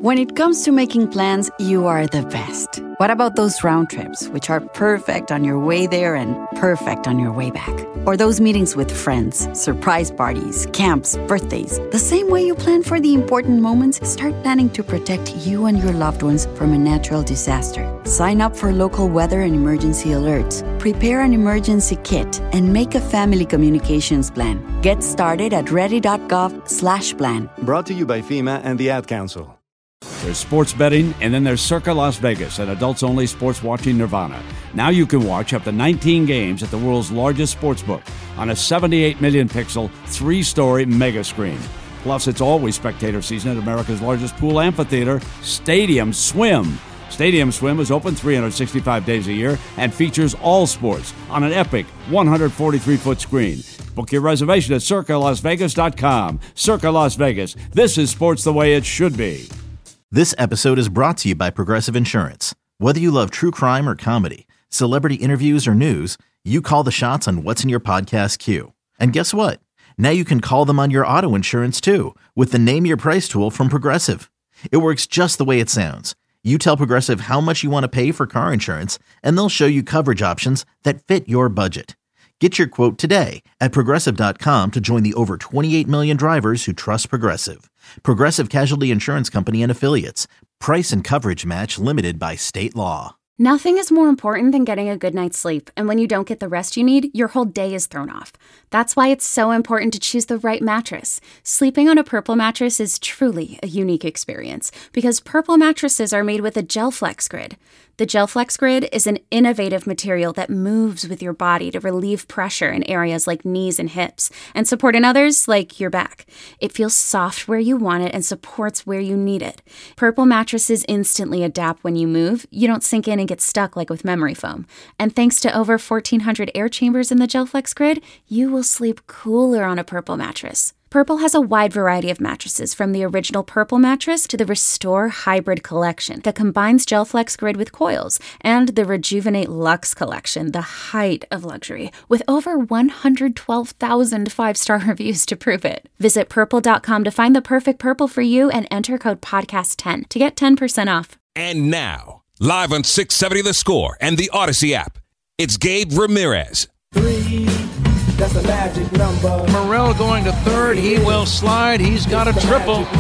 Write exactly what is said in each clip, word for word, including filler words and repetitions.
When it comes to making plans, you are the best. What about those round trips, which are perfect on your way there and perfect on your way back? Or those meetings with friends, surprise parties, camps, birthdays. The same way you plan for the important moments, start planning to protect you and your loved ones from a natural disaster. Sign up for local weather and emergency alerts. Prepare an emergency kit and make a family communications plan. Get started at ready.gov slash plan. Brought to you by FEMA and the Ad Council. There's sports betting, and then there's Circa Las Vegas, an adults-only sports watching nirvana. Now you can watch up to nineteen games at the world's largest sportsbook on a seventy-eight million pixel, three-story mega screen. Plus, it's always spectator season at America's largest pool amphitheater, Stadium Swim. Stadium Swim is open three hundred sixty-five days a year and features all sports on an epic one hundred forty-three foot screen. Book your reservation at circa las vegas dot com. Circa Las Vegas. This is sports the way it should be. This episode is brought to you by Progressive Insurance. Whether you love true crime or comedy, celebrity interviews or news, you call the shots on what's in your podcast queue. And guess what? Now you can call them on your auto insurance too with the Name Your Price tool from Progressive. It works just the way it sounds. You tell Progressive how much you want to pay for car insurance, and they'll show you coverage options that fit your budget. Get your quote today at progressive dot com to join the over twenty-eight million drivers who trust Progressive. Progressive Casualty Insurance Company and Affiliates. Price and coverage match limited by state law. Nothing is more important than getting a good night's sleep, and when you don't get the rest you need, your whole day is thrown off. That's why it's so important to choose the right mattress. Sleeping on a Purple mattress is truly a unique experience because Purple mattresses are made with a GelFlex Grid. The GelFlex Grid is an innovative material that moves with your body to relieve pressure in areas like knees and hips and support in others like your back. It feels soft where you want it and supports where you need it. Purple mattresses instantly adapt when you move. You don't sink in and get stuck like with memory foam. And thanks to over fourteen hundred air chambers in the GelFlex Grid, you will sleep cooler on a Purple mattress. Purple has a wide variety of mattresses, from the original Purple mattress to the Restore Hybrid collection that combines GelFlex Grid with coils, and the Rejuvenate Luxe collection, the height of luxury, with over one hundred twelve thousand five-star reviews to prove it. Visit purple dot com to find the perfect Purple for you and enter code podcast ten to get ten percent off. And now, live on six seventy The Score and the Odyssey app, it's Gabe Ramirez. Three. That's a magic number. Morrell going to third. He will slide. He's got a triple. Rose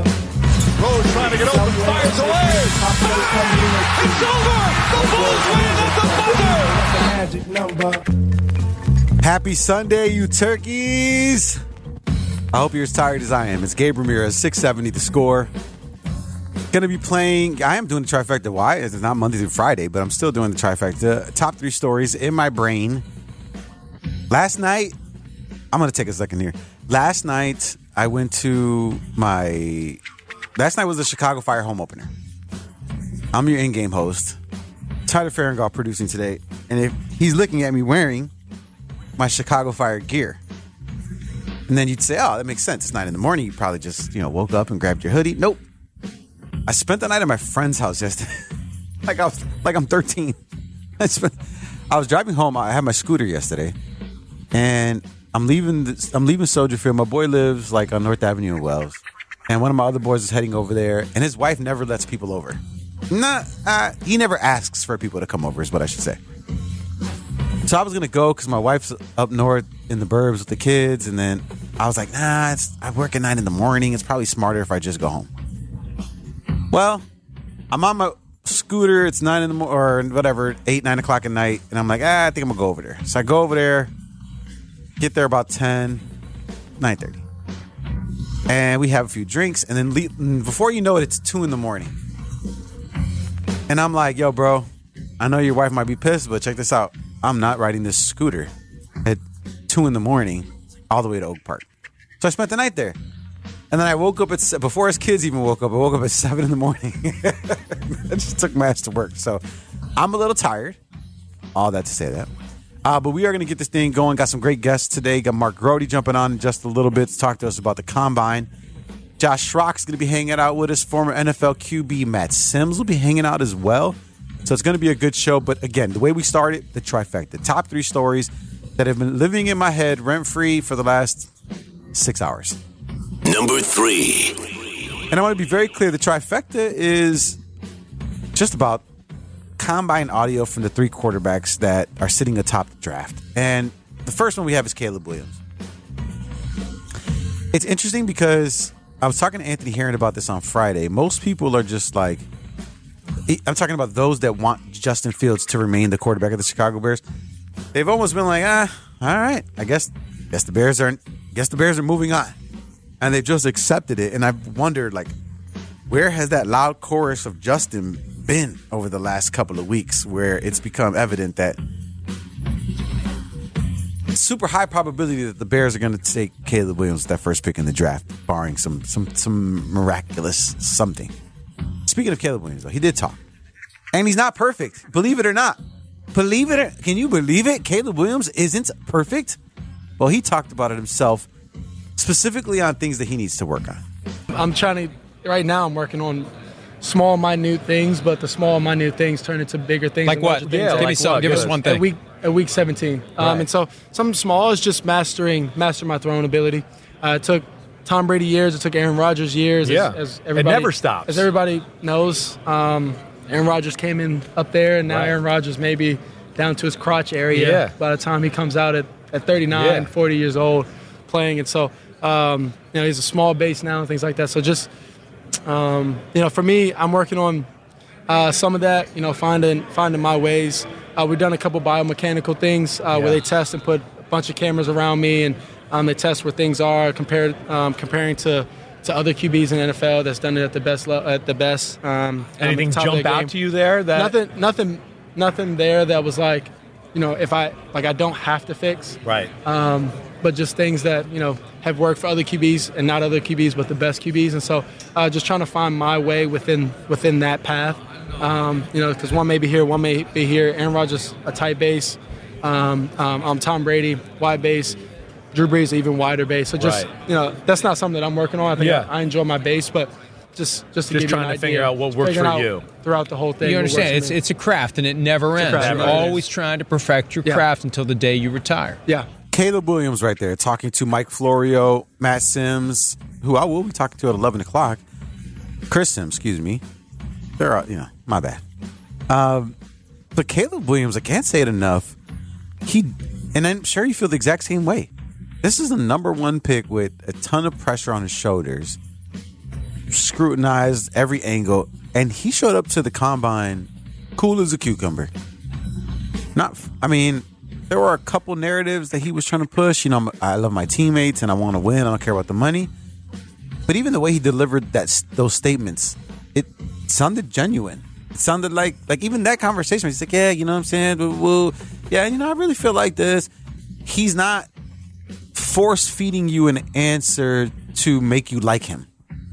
trying to get open. Fires away. It's over. The Bulls win at the buzzer. Happy Sunday, you turkeys. I hope you're as tired as I am. It's Gabe Ramirez, six seventy The Score. Going to be playing. I am doing the trifecta. Why? It's not Monday through Friday, but I'm still doing the trifecta. Top three stories in my brain. Last night, I'm going to take a second here. Last night, I went to my... Last night was the Chicago Fire home opener. I'm your in-game host, Tyler Farringall, producing today. And if he's looking at me wearing my Chicago Fire gear. And then you'd say, oh, that makes sense. It's nine in the morning. You probably just, you know, woke up and grabbed your hoodie. Nope. I spent the night at my friend's house yesterday. like I was, like I'm thirteen. I spent... I was driving home. I had my scooter yesterday. And I'm leaving this, I'm leaving Soldier Field. My boy lives like on North Avenue in Wells. And one of my other boys is heading over there. And his wife never lets people over. Nah, uh, he never asks for people to come over is what I should say. So I was going to go because my wife's up north in the burbs with the kids. And then I was like, nah, it's, I work at nine in the morning. It's probably smarter if I just go home. Well, I'm on my scooter. It's nine in the morning or whatever, eight, nine o'clock at night. And I'm like, ah, I think I'm going to go over there. So I go over there. Get there about ten, nine thirty. And we have a few drinks. And then leave, before you know it, it's two in the morning. And I'm like, yo, bro, I know your wife might be pissed, but check this out. I'm not riding this scooter at two in the morning all the way to Oak Park. So I spent the night there. And then I woke up at, before his kids even woke up, I woke up at seven in the morning. I just took my ass to work. So I'm a little tired. All that to say that. Uh, but we are going to get this thing going. Got some great guests today. Got Mark Grody jumping on in just a little bit to talk to us about the Combine. Josh Schrock's going to be hanging out with us. Former N F L Q B Matt Sims will be hanging out as well. So it's going to be a good show. But again, the way we started, the trifecta. The top three stories that have been living in my head rent-free for the last six hours. Number three. And I want to be very clear, the trifecta is just about combine audio from the three quarterbacks that are sitting atop the draft. And the first one we have is Caleb Williams. It's interesting because I was talking to Anthony Herron about this on Friday. Most people are just like, I'm talking about those that want Justin Fields to remain the quarterback of the Chicago Bears. They've almost been like, ah, all right, I guess, guess the Bears are, guess the Bears are moving on, and they've just accepted it. And I've wondered, like, where has that loud chorus of Justin been over the last couple of weeks, where it's become evident that super high probability that the Bears are going to take Caleb Williams with that first pick in the draft, barring some some some miraculous something. Speaking of Caleb Williams, though, he did talk. And he's not perfect. Believe it or not. Believe it or can you believe it? Caleb Williams isn't perfect? Well, he talked about it himself, specifically on things that he needs to work on. I'm trying to, right now I'm working on small, minute things, but the small, minute things turn into bigger things. Like what? Things. Yeah, give like me some. what? Give us one thing. At week, at week seventeen. Um, right. And so something small is just mastering, master my throwing ability. Uh, it took Tom Brady years. It took Aaron Rodgers years. Yeah. As, as everybody, it never stops. As everybody knows, um, Aaron Rodgers came in up there, and now right. Aaron Rodgers may be down to his crotch area yeah. by the time he comes out at, at thirty-nine, yeah. forty years old playing. And so, um, you know, he's a small base now and things like that. So just, um, you know, for me, I'm working on uh, some of that, you know, finding finding my ways. Uh, we've done a couple biomechanical things uh, yeah. where they test and put a bunch of cameras around me, and um, they test where things are compared um, comparing to, to other Q Bs in the N F L that's done it at the best le- at the best. Um, Anything at the jump out to you there? That nothing, nothing, nothing there that was like, you know, if I like I don't have to fix. Right. Um, but just things that, you know, have worked for other Q Bs, and not other Q Bs, but the best Q Bs. And so uh, just trying to find my way within within that path. Um, you know, because one may be here, one may be here. Aaron Rodgers, a tight base. Um, um, I'm Tom Brady, wide base. Drew Brees, even wider base. So just, right. you know, that's not something that I'm working on. I think yeah. I, I enjoy my base, but just just to just give trying you an to figure idea, out what works for you throughout the whole thing. You understand? It's it's it's a craft, and it never ends. Craft, You're right. always trying to perfect your yeah. craft until the day you retire. Yeah. Caleb Williams right there talking to Mike Florio, Matt Sims, who I will be talking to at eleven o'clock. Chris Sims, excuse me. They're, uh, you know, my bad. Um, but Caleb Williams, I can't say it enough. He, and I'm sure you feel the exact same way. This is the number one pick with a ton of pressure on his shoulders, scrutinized every angle, and he showed up to the combine cool as a cucumber. Not, I mean, there were a couple narratives that he was trying to push. You know, I love my teammates and I want to win. I don't care about the money. But even the way he delivered that those statements, it sounded genuine. It sounded like, like even that conversation, he's like, yeah, you know what I'm saying? Well, well, yeah, you know, I really feel like this. He's not force feeding you an answer to make you like him.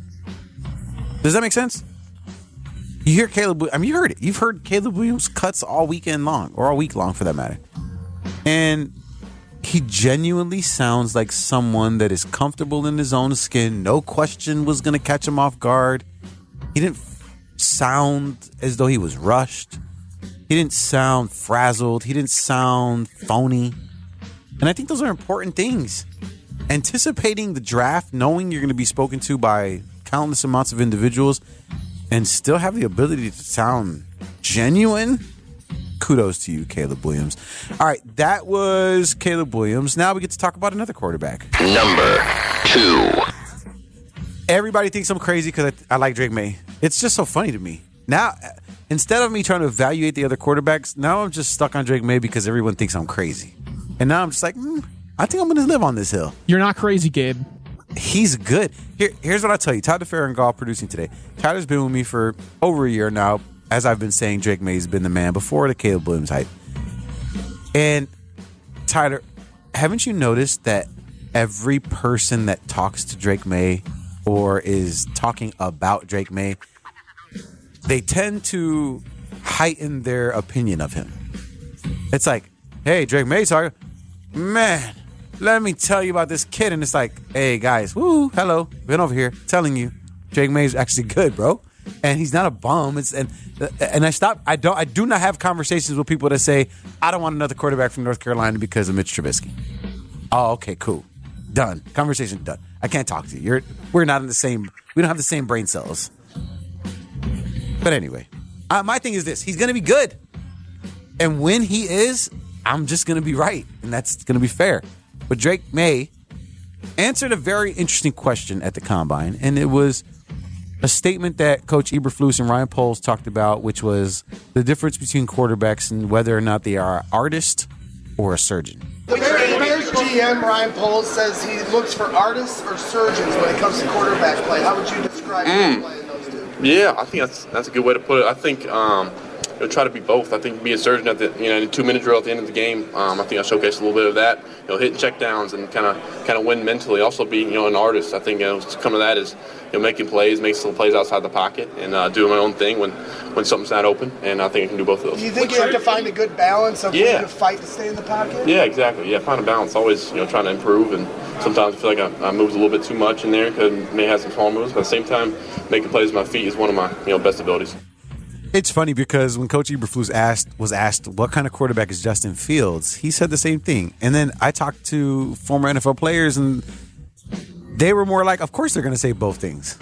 Does that make sense? You hear Caleb, I mean, you heard it. You've heard Caleb Williams cuts all weekend long, or all week long for that matter. And he genuinely sounds like someone that is comfortable in his own skin. No question was going to catch him off guard. He didn't sound as though he was rushed. He didn't sound frazzled. He didn't sound phony. And I think those are important things. Anticipating the draft, knowing you're going to be spoken to by countless amounts of individuals, and still have the ability to sound genuine. Kudos to you, Caleb Williams. All right, that was Caleb Williams. Now we get to talk about another quarterback. Number two. Everybody thinks I'm crazy because I, I like Drake May. It's just so funny to me. Now, instead of me trying to evaluate the other quarterbacks, now I'm just stuck on Drake May because everyone thinks I'm crazy. And now I'm just like, mm, I think I'm going to live on this hill. You're not crazy, Gabe. He's good. Here, here's what I'll tell you. Tyler Farringall producing today. Tyler's been with me for over a year now. As I've been saying, Drake May's been the man before the Caleb Williams hype. And Tyler, haven't you noticed that every person that talks to Drake May or is talking about Drake May, they tend to heighten their opinion of him? It's like, hey, Drake May talking, man, let me tell you about this kid. And it's like, hey, guys, woo, hello, been over here telling you Drake May's actually good, bro. And he's not a bum. It's and and I stop. I don't. I do not have conversations with people that say I don't want another quarterback from North Carolina because of Mitch Trubisky. Oh, okay, cool, done. Conversation done. I can't talk to you. You're, we're not in the same, we don't have the same brain cells. But anyway, uh, my thing is this. He's going to be good. And when he is, I'm just going to be right. And that's going to be fair. But Drake May answered a very interesting question at the Combine. And it was a statement that Coach Eberflus and Ryan Poles talked about, which was the difference between quarterbacks and whether or not they are an artist or a surgeon. The Bears G M, Ryan Poles, says he looks for artists or surgeons when it comes to quarterback play. How would you describe mm. playing those two? Yeah, I think that's that's a good way to put it. I think um, you'll try to be both. I think be a surgeon at the you know in the two-minute drill at the end of the game. Um, I think I showcased a little bit of that. You know, hitting check downs and kind of kind of win mentally. Also be you know an artist. I think you know, to come to that is you know making plays, making some plays outside the pocket, and uh, doing my own thing when, when something's not open. And I think I can do both of those. Do you think you have to find a good balance of yeah. when to fight to stay in the pocket? Yeah, exactly. Yeah, find a balance. Always you know trying to improve, and sometimes I feel like I, I move a little bit too much in there because I may have some small moves. But at the same time, making plays with my feet is one of my you know best abilities. It's funny because when Coach Eberflus asked was asked what kind of quarterback is Justin Fields, he said the same thing. And then I talked to former N F L players, and they were more like, of course they're going to say both things.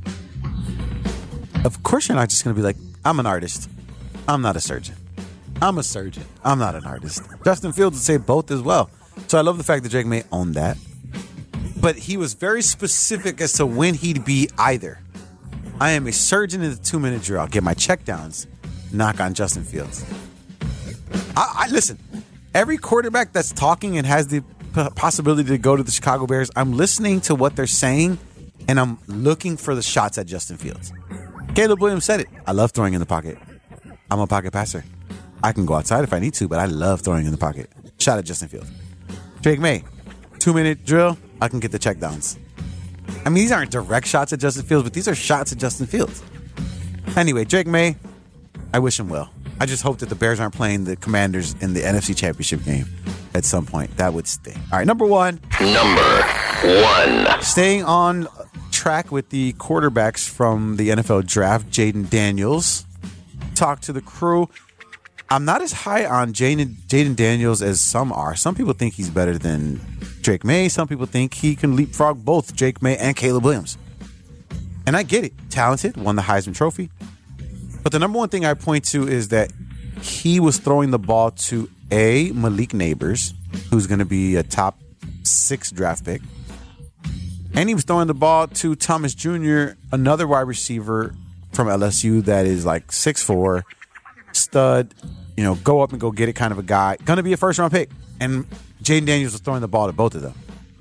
Of course you're not just going to be like, I'm an artist. I'm not a surgeon. I'm a surgeon. I'm not an artist. Justin Fields would say both as well. So I love the fact that Drake May owned that. But he was very specific as to when he'd be either. I am a surgeon in the two-minute drill. I'll get my checkdowns, knock on Justin Fields. I, I listen, every quarterback that's talking and has the p- possibility to go to the Chicago Bears, I'm listening to what they're saying, and I'm looking for the shots at Justin Fields. Caleb Williams said it. I love throwing in the pocket. I'm a pocket passer. I can go outside if I need to, but I love throwing in the pocket. Shot at Justin Fields. Drake May, two-minute drill, I can get the checkdowns. I mean, these aren't direct shots at Justin Fields, but these are shots at Justin Fields. Anyway, Drake May, I wish him well. I just hope that the Bears aren't playing the Commanders in the N F C Championship game at some point. That would sting. All right, number one. Number one. Staying on track with the quarterbacks from the N F L Draft, Jayden Daniels talked to the crew. I'm not as high on Jayden, Jayden Daniels as some are. Some people think he's better than Drake May. Some people think he can leapfrog both Drake May and Caleb Williams. And I get it. Talented, won the Heisman Trophy. But the number one thing I point to is that he was throwing the ball to A, Malik Neighbors, who's going to be a top six draft pick. And he was throwing the ball to Thomas Junior, another wide receiver from L S U that is like six foot four, stud, you know, go up and go get it kind of a guy. Going to be a first round pick. And Jayden Daniels was throwing the ball to both of them.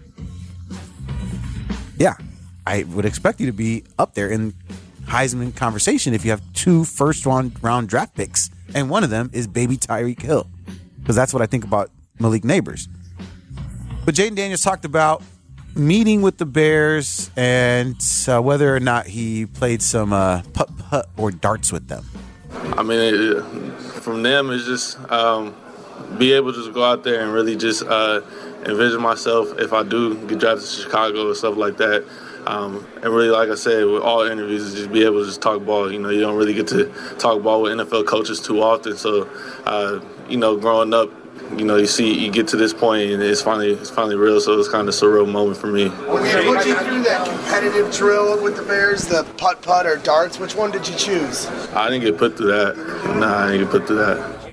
Yeah, I would expect you to be up there in Heisman conversation if you have two first round, round draft picks. And one of them is baby Tyreek Hill. Because that's what I think about Malik Neighbors. But Jayden Daniels talked about meeting with the Bears and uh, whether or not he played some uh, putt-putt or darts with them. I mean, it, from them, it's just um, be able to just go out there and really just uh, envision myself if I do get drafted to Chicago or stuff like that. Um, and really, like I said, with all interviews, is just be able to just talk ball. You know, you don't really get to talk ball with N F L coaches too often. So, uh, you know, growing up, you know, you see, you get to this point, and it's finally, it's finally real. So it's kind of a surreal moment for me. When you put you through that competitive drill with the Bears, the putt putt or darts, which one did you choose? I didn't get put through that. Nah, I didn't get put through that.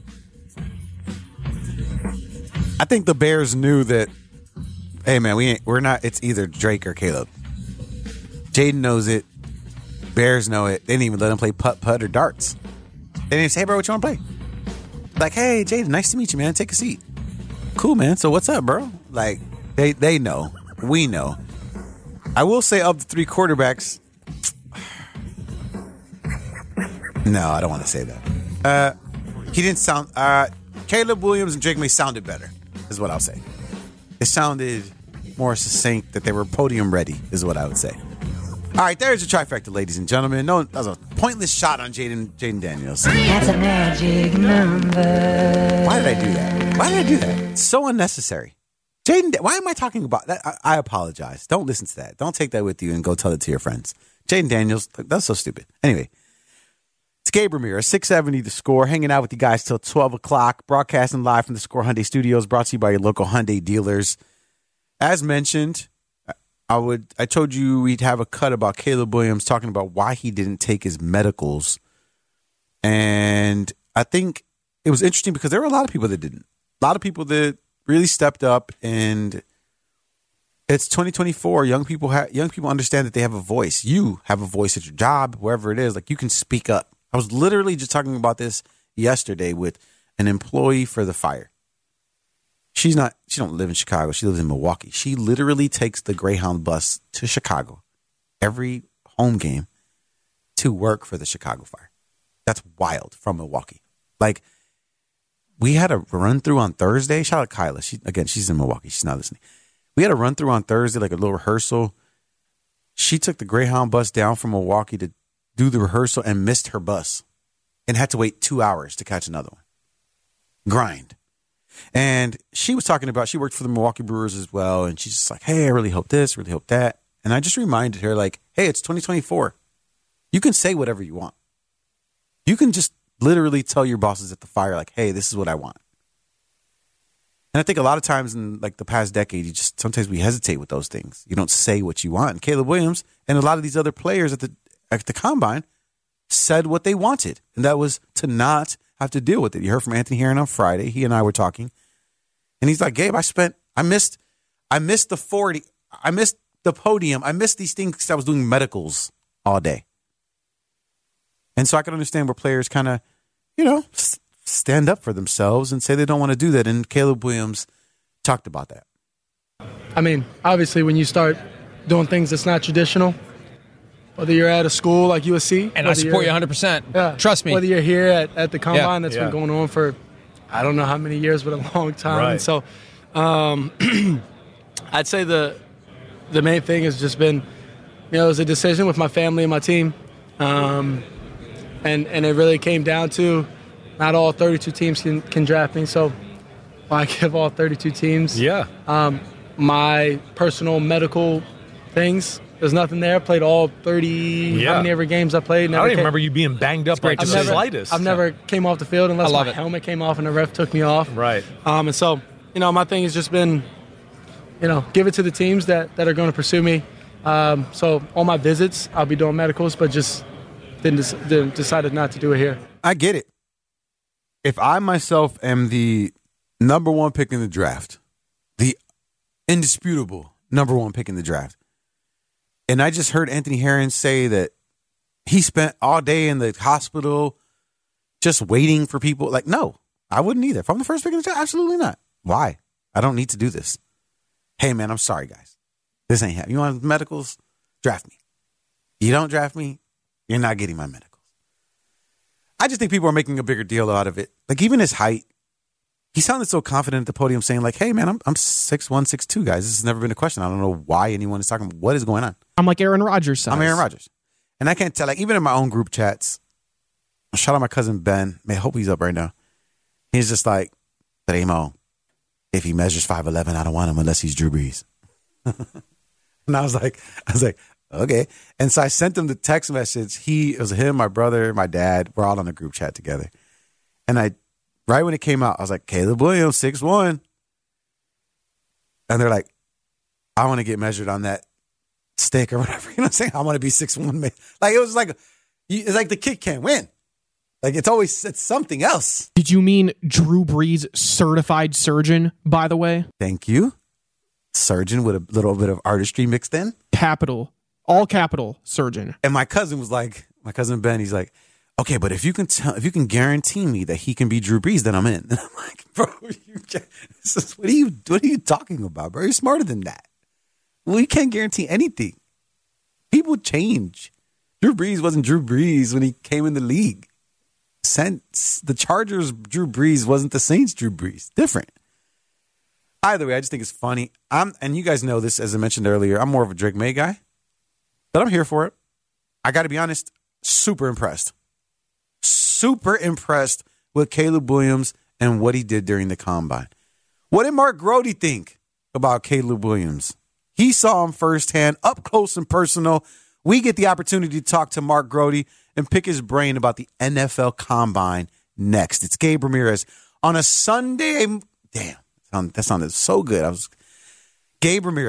I think the Bears knew that. Hey man, we ain't, we're not. It's either Drake or Caleb. Jayden knows it. Bears know it. They didn't even let him play putt putt or darts. They didn't say, hey, bro, what you want to play? Like, hey, Jayden, nice to meet you, man. Take a seat. Cool, man. So what's up, bro? Like, they they know. We know. I will say of the three quarterbacks, no, I don't want to say that. Uh, he didn't sound, uh, Caleb Williams and Drake May sounded better, is what I'll say. It sounded more succinct, that they were podium ready, is what I would say. All right, there's a trifecta, ladies and gentlemen. No, that was a pointless shot on Jayden Jayden Daniels. That's a magic number. Why did I do that? Why did I do that? It's so unnecessary. Jayden, why am I talking about that? I, I apologize. Don't listen to that. Don't take that with you and go tell it to your friends. Jayden Daniels, that's so stupid. Anyway, it's Gabe Ramirez, six seventy The Score, hanging out with you guys till twelve o'clock, broadcasting live from the Score Hyundai Studios, brought to you by your local Hyundai dealers. As mentioned, I would. I told you we'd have a cut about Caleb Williams talking about why he didn't take his medicals, and I think it was interesting because there were a lot of people that didn't. A lot of people that really stepped up, and it's twenty twenty-four. Young people have young people understand that they have a voice. You have a voice at your job, wherever it is. Like, you can speak up. I was literally just talking about this yesterday with an employee for the fire. She's not, she don't live in Chicago. She lives in Milwaukee. She literally takes the Greyhound bus to Chicago every home game to work for the Chicago Fire. That's wild, from Milwaukee. Like, we had a run through on Thursday. Shout out Kyla. She, again, she's in Milwaukee. She's not listening. We had a run through on Thursday, like a little rehearsal. She took the Greyhound bus down from Milwaukee to do the rehearsal and missed her bus and had to wait two hours to catch another one. Grind. And she was talking about, she worked for the Milwaukee Brewers as well. And she's just like, hey, I really hope this, really hope that. And I just reminded her, like, hey, it's twenty twenty-four. You can say whatever you want. You can just literally tell your bosses at the fire, like, hey, this is what I want. And I think a lot of times in like the past decade, you just, sometimes we hesitate with those things. You don't say what you want. And Caleb Williams and a lot of these other players at the at the combine said what they wanted. And that was to not have to deal with it. You heard from Anthony Herron on Friday. He and I were talking. And he's like, Gabe, I spent, I missed, I missed the forty. I missed the podium. I missed these things because I was doing medicals all day. And so I can understand where players kind of, you know, s- stand up for themselves and say they don't want to do that. And Caleb Williams talked about that. I mean, obviously, when you start doing things that's not traditional, whether you're at a school like U S C. And I support you one hundred percent. Yeah, Trust me. Whether you're here at, at the Combine, yeah, that's yeah. been going on for I don't know how many years, but a long time. Right. And so um, I'd say the the main thing has just been, you know, it was a decision with my family and my team. Um, and, and it really came down to not all thirty-two teams can, can draft me. So I give all thirty-two teams. Yeah. Um, my personal medical things, there's nothing there. Played all thirty, yeah. how many ever games I played. Never I don't even came, remember you being banged up like the never, slightest. I've never came off the field unless my it. helmet came off and the ref took me off. Right. Um, and so, you know, my thing has just been, you know, give it to the teams that, that are going to pursue me. Um, so on my visits, I'll be doing medicals, but just didn't, didn't decided not to do it here. I get it. If I myself am the number one pick in the draft, the indisputable number one pick in the draft, and I just heard Anthony Herron say that he spent all day in the hospital just waiting for people. Like, no, I wouldn't either. If I'm the first pick in the draft, absolutely not. Why? I don't need to do this. Hey, man, I'm sorry, guys. This ain't happening. You want medicals? Draft me. You don't draft me, you're not getting my medicals. I just think people are making a bigger deal out of it. Like, even his height, he sounded so confident at the podium saying, like, hey, man, I'm I'm six one, six two, guys. This has never been a question. I don't know why anyone is talking about what is going on. I'm like Aaron Rodgers size. I'm Aaron Rodgers. And I can't tell, like, even in my own group chats, shout out my cousin Ben. Man, I hope he's up right now. He's just like, but Amo, if he measures five eleven, I don't want him unless he's Drew Brees. And I was like, I was like, okay. And so I sent him the text message. He, it was him, my brother, my dad. We're all on the group chat together. And I, right when it came out, I was like, Caleb Williams, six one. And they're like, I want to get measured on that stick or whatever. You know what I'm saying? I want to be six one. Like, it was like, it's like the kid can't win. Like, it's always, it's something else. Did you mean Drew Brees certified surgeon, by the way? Thank you. Surgeon with a little bit of artistry mixed in. Capital. All capital surgeon. And my cousin was like, my cousin Ben, he's like, okay, but if you can tell, if you can guarantee me that he can be Drew Brees, then I'm in. And I'm like, bro, you this is, what are you, what are you talking about, bro? You're smarter than that. Well, you can't guarantee anything. People change. Drew Brees wasn't Drew Brees when he came in the league. Saints, the Chargers Drew Brees wasn't the Saints Drew Brees. Different. Either way, I just think it's funny. I'm, and you guys know this, as I mentioned earlier, I'm more of a Drake May guy, but I'm here for it. I got to be honest, super impressed. Super impressed with Caleb Williams and what he did during the combine. What did Mark Grody think about Caleb Williams? He saw him firsthand, up close and personal. We get the opportunity to talk to Mark Grody and pick his brain about the N F L Combine next. It's Gabe Ramirez on a Sunday. Damn, that sounded so good. I was Gabe Ramirez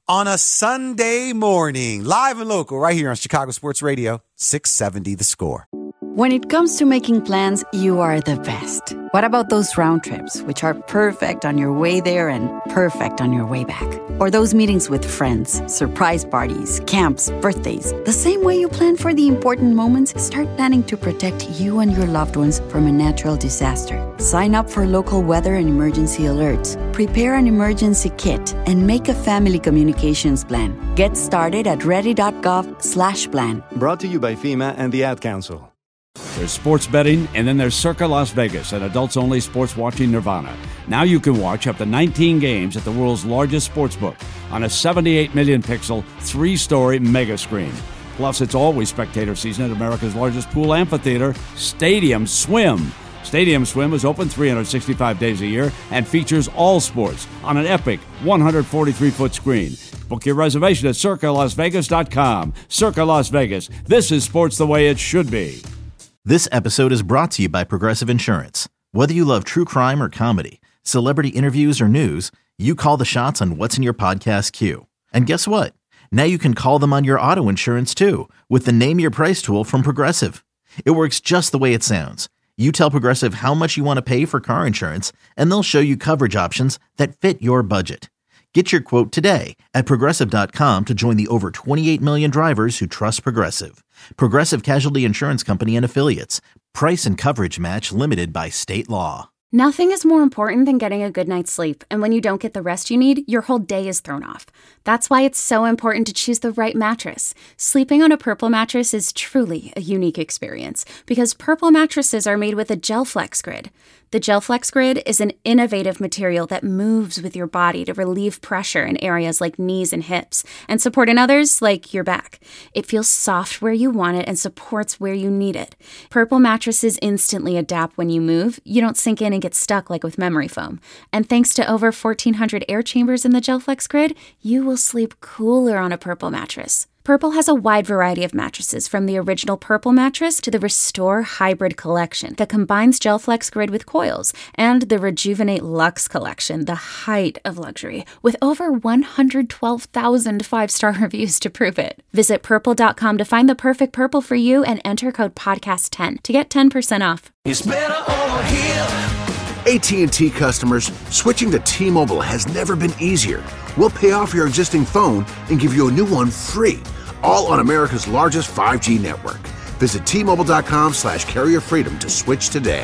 on a Sunday morning, live and local, right here on Chicago Sports Radio, six seventy The Score. When it comes to making plans, you are the best. What about those round trips, which are perfect on your way there and perfect on your way back? Or those meetings with friends, surprise parties, camps, birthdays? The same way you plan for the important moments, start planning to protect you and your loved ones from a natural disaster. Sign up for local weather and emergency alerts. Prepare an emergency kit and make a family communications plan. Get started at ready.gov slash plan. Brought to you by FEMA and the Ad Council. There's sports betting, and then there's Circa Las Vegas, an adults-only sports watching nirvana. Now you can watch up to nineteen games at the world's largest sportsbook on a seventy-eight million pixel, three-story mega screen. Plus, it's always spectator season at America's largest pool amphitheater, Stadium Swim. Stadium Swim is open three hundred sixty-five days a year and features all sports on an epic one hundred forty-three foot screen. Book your reservation at circa las vegas dot com. Circa Las Vegas. This is sports the way it should be. This episode is brought to you by Progressive Insurance. Whether you love true crime or comedy, celebrity interviews or news, you call the shots on what's in your podcast queue. And guess what? Now you can call them on your auto insurance too with the Name Your Price tool from Progressive. It works just the way it sounds. You tell Progressive how much you want to pay for car insurance, and they'll show you coverage options that fit your budget. Get your quote today at progressive dot com to join the over twenty-eight million drivers who trust Progressive. Progressive Casualty Insurance Company and Affiliates. Price and coverage match limited by state law. Nothing is more important than getting a good night's sleep, and when you don't get the rest you need, your whole day is thrown off. That's why it's so important to choose the right mattress. Sleeping on a Purple mattress is truly a unique experience, because Purple mattresses are made with a GelFlex Grid. The GelFlex Grid is an innovative material that moves with your body to relieve pressure in areas like knees and hips, and support in others like your back. It feels soft where you want it and supports where you need it. Purple mattresses instantly adapt when you move. You don't sink in and get stuck like with memory foam. And thanks to over fourteen hundred air chambers in the GelFlex Grid, you will sleep cooler on a Purple mattress. Purple has a wide variety of mattresses, from the original Purple mattress to the Restore Hybrid collection that combines GelFlex Grid with coils, and the Rejuvenate Luxe collection, the height of luxury, with over one hundred twelve thousand five-star reviews to prove it. Visit purple dot com to find the perfect Purple for you and enter code podcast ten to get ten percent off. It's better over here. A T and T customers, switching to T-Mobile has never been easier. We'll pay off your existing phone and give you a new one free, all on America's largest five G network. Visit T Mobile dot com slash carrier freedom to switch today.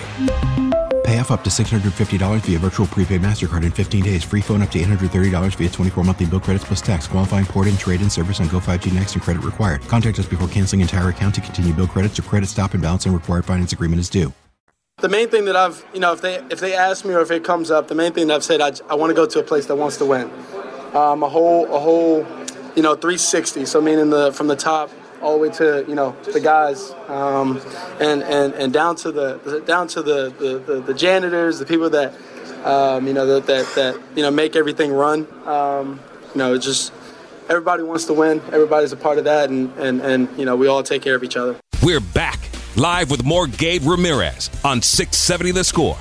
Pay off up to six hundred fifty dollars via virtual prepaid MasterCard in fifteen days. Free phone up to eight hundred thirty dollars via twenty-four monthly bill credits plus tax. Qualifying port and trade-in service on Go five G Next and credit required. Contact us before canceling entire account to continue bill credits or credit stop and balance and required finance agreement is due. The main thing that I've, you know, if they if they ask me or if it comes up, the main thing that I've said, I, I want to go to a place that wants to win. Um, a whole, a whole, you know, three sixty. So meaning the from the top all the way to, you know, the guys, um, and and and down to the down to the the, the, the janitors, the people that, um, you know, that, that that you know make everything run. Um, you know, it's just everybody wants to win. Everybody's a part of that, and and and you know, we all take care of each other. We're back live with more Gabe Ramirez on six seventy The Score.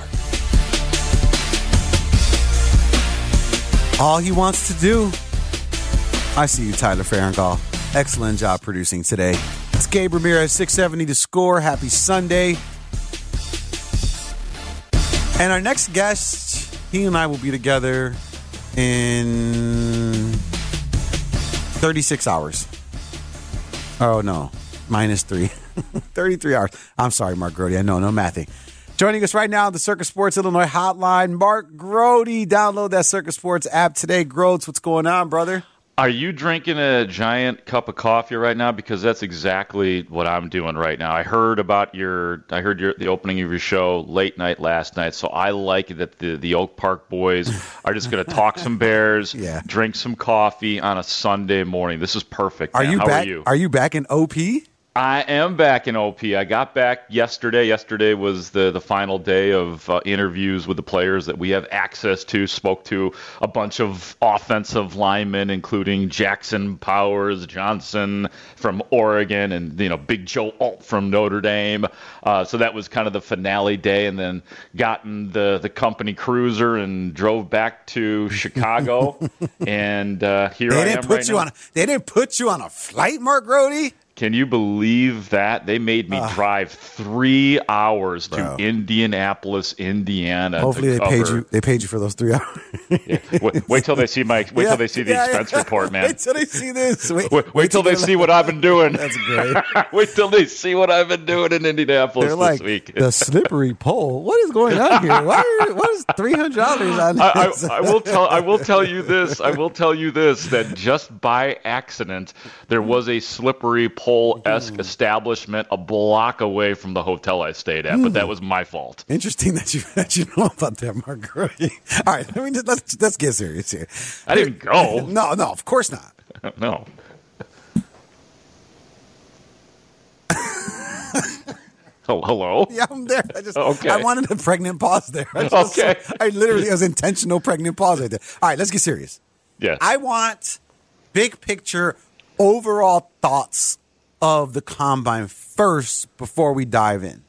All he wants to do. I see you, Tyler Farringall. Excellent job producing today. It's Gabe Ramirez, six seventy The Score. Happy Sunday. And our next guest, he and I will be together in thirty-six hours. Oh, no. Minus three. thirty-three hours. I'm sorry, Mark Grody. I know, no mathing. Joining us right now on the Circa Sports Illinois hotline, Mark Grody. Download that Circa Sports app today. Groats, what's going on, brother? Are you drinking a giant cup of coffee right now? Because that's exactly what I'm doing right now. I heard about your, I heard your, the opening of your show late night last night. So I like that the, the Oak Park boys are just going to talk some Bears, yeah. drink some coffee on a Sunday morning. This is perfect. Are man. you How back? Are you? Are you back in O P? I am back in O P. I got back yesterday. Yesterday was the, the final day of uh, interviews with the players that we have access to. Spoke to a bunch of offensive linemen, including Jackson Powers Johnson from Oregon and, you know, Big Joe Alt from Notre Dame. Uh, so that was kind of the finale day, and then got in the, the company cruiser and drove back to Chicago. and uh, here they I didn't am put right you now. on. A, they didn't put you on a flight, Mark Grody. Can you believe that? They made me uh, drive three hours bro. to Indianapolis, Indiana. Hopefully to they cover. paid you. They paid you for those three hours. yeah. wait, wait till they see my. Wait yeah, till they see the yeah, expense yeah. report, man. Wait till they see this. Wait, wait, wait, wait till they see like, what I've been doing. That's great. wait till they see what I've been doing in Indianapolis They're this like, week. The slippery pole. What is going on here? Why are, what is three hundred dollars on this? I, I, I will tell. I will tell you this. I will tell you this. That just by accident, there was a slippery pole-esque establishment a block away from the hotel I stayed at, but that was my fault. Interesting that you that you know about that, Mark Grody. All right, let me just, let's let's get serious here. I didn't go. No, no, of course not. No. Oh, hello. Yeah, I'm there. I just okay. I wanted a pregnant pause there. I just, okay. I literally it was intentional pregnant pause right there. All right, let's get serious. Yes. I want big picture overall thoughts of the combine first before we dive in.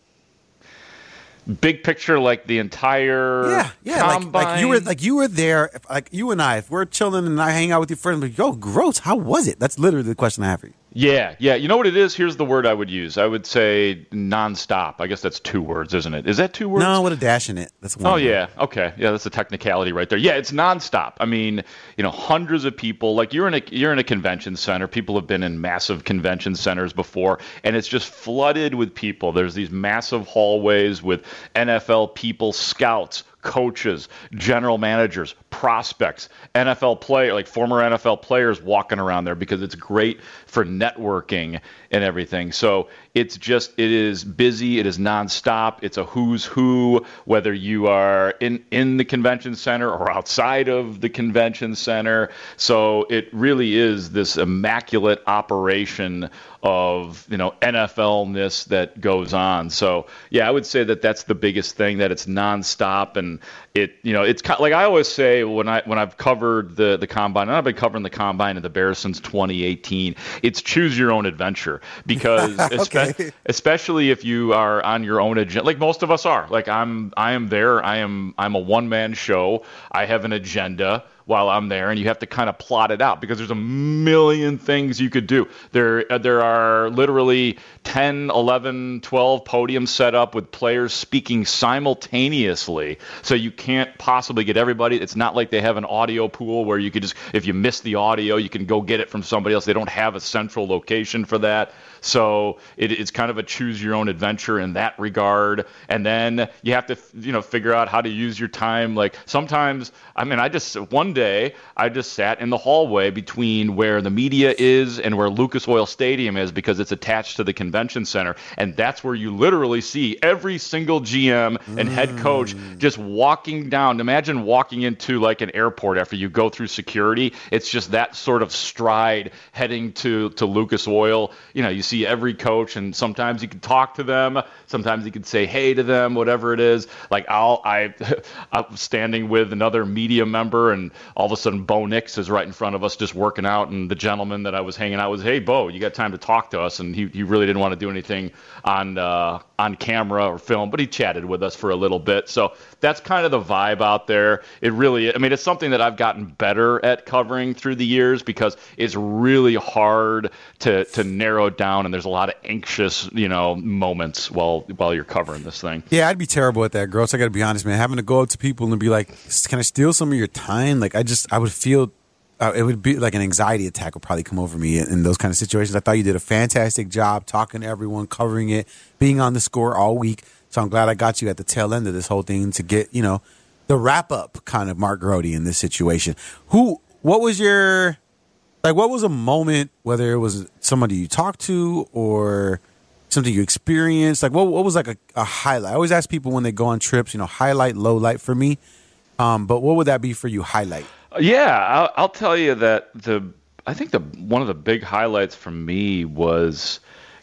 Big picture, like the entire yeah, yeah, combine. Like, like you were, like you were there. If, like you and I, if we're chilling and I hang out with your friends, like, yo, gross. How was it? That's literally the question I have for you. Yeah, yeah. You know what it is? Here's the word I would use. I would say nonstop. I guess that's two words, isn't it? Is that two words? No, with a dash in it. That's one. Oh, word. yeah. Okay. Yeah, that's a technicality right there. Yeah, it's nonstop. I mean, you know, hundreds of people. Like you're in a you're in a convention center. People have been in massive convention centers before, and it's just flooded with people. There's these massive hallways with N F L people, scouts, coaches, general managers, prospects, N F L player, like former N F L players walking around there because it's great for networking and everything. So it's just, it is busy. It is nonstop. It's a who's who, whether you are in, in the convention center or outside of the convention center. So it really is this immaculate operation of, you know, N F L-ness that goes on. So, yeah, I would say that that's the biggest thing, that it's nonstop. And it, you know, it's kind of, like I always say when, I, when I've covered the, the combine, and I've been covering the combine and the Bears since twenty eighteen, it's choose your own adventure. Because okay. espe- especially if you are on your own agenda, like most of us are. Like I'm, I am there. I am, I'm a one-man show. I have an agenda while I'm there, and you have to kind of plot it out because there's a million things you could do. There there are literally ten, eleven, twelve podiums set up with players speaking simultaneously, so you can't possibly get everybody. It's not like they have an audio pool where you could just, if you miss the audio, you can go get it from somebody else. They don't have a central location for that. So it, it's kind of a choose your own adventure in that regard. And then you have to, you know, figure out how to use your time. Like sometimes, I mean, I just, one day I just sat in the hallway between where the media is and where Lucas Oil Stadium is because it's attached to the convention center. And that's where you literally see every single G M and head coach just walking down. Imagine walking into like an airport after you go through security. It's just that sort of stride heading to, to Lucas Oil. You know, you see every coach, and sometimes you can talk to them, sometimes you can say hey to them, whatever it is. Like I'll I I'm standing with another media member, and all of a sudden Bo Nix is right in front of us just working out, and the gentleman that I was hanging out with, hey Bo, you got time to talk to us? And he, he really didn't want to do anything on uh, on camera or film, but he chatted with us for a little bit. So that's kind of the vibe out there. It really, I mean, it's something that I've gotten better at covering through the years because it's really hard to to narrow down, and there's a lot of anxious, you know, moments while while you're covering this thing. Yeah, I'd be terrible at that, Gross. I got to be honest, man. Having to go up to people and be like, "Can I steal some of your time?" Like, I just, I would feel, uh, it would be like an anxiety attack would probably come over me in, in those kind of situations. I thought you did a fantastic job talking to everyone, covering it, being on the score all week. So I'm glad I got you at the tail end of this whole thing to get, you know, the wrap up kind of Mark Grody in this situation. Who, what was your, like, what was a moment, whether it was somebody you talked to or something you experienced? Like, what what was like a, a highlight? I always ask people when they go on trips, you know, highlight, low light for me. Um, but what would that be for you, highlight? Yeah, I'll, I'll tell you that the I think the one of the big highlights for me was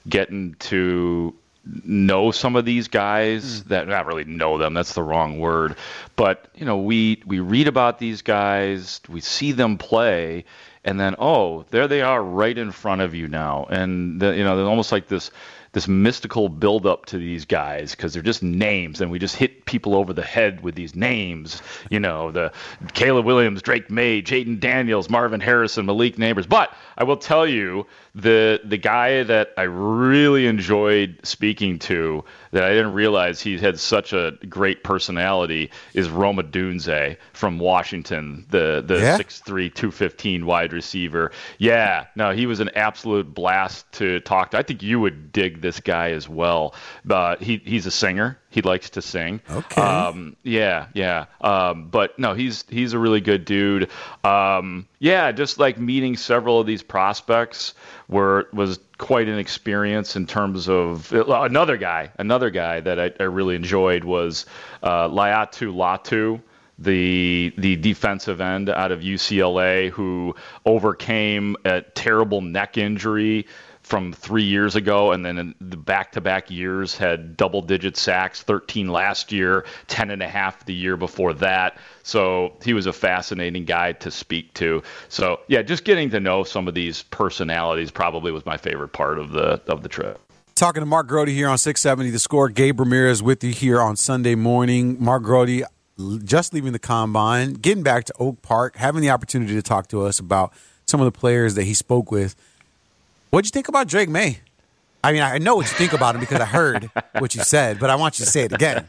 getting to know some of these guys that not really know them, that's the wrong word, but you know, we we read about these guys, we see them play, and then oh, there they are right in front of you now, and the, you know, there's almost like this this mystical build-up to these guys because they're just names, and we just hit people over the head with these names. You know, the Caleb Williams, Drake May, Jaden Daniels, Marvin Harrison, Malik Neighbors. But I will tell you, the the guy that I really enjoyed speaking to, that I didn't realize he had such a great personality, is Roma Dunze from Washington, the the Yeah? six three, two fifteen wide receiver. Yeah, no, he was an absolute blast to talk to. I think you would dig this guy as well. Uh, he he's a singer. He likes to sing. Okay. Um, yeah, yeah. Um, but no, he's he's a really good dude. Um, yeah, just like meeting several of these prospects were was quite an experience in terms of another guy. Another guy that I, I really enjoyed was uh, Laiatu Latu, the the defensive end out of U C L A, who overcame a terrible neck injury from three years ago, and then in the back-to-back years had double-digit sacks, thirteen last year, ten and a half the year before that. So he was a fascinating guy to speak to. So yeah, just getting to know some of these personalities probably was my favorite part of the of the trip. Talking to Mark Grody here on six seventy The Score. Gabe Ramirez with you here on Sunday morning. Mark Grody just leaving the combine, getting back to Oak Park, having the opportunity to talk to us about some of the players that he spoke with. What'd you think about Drake May? I mean, I know what you think about him because I heard what you said, but I want you to say it again.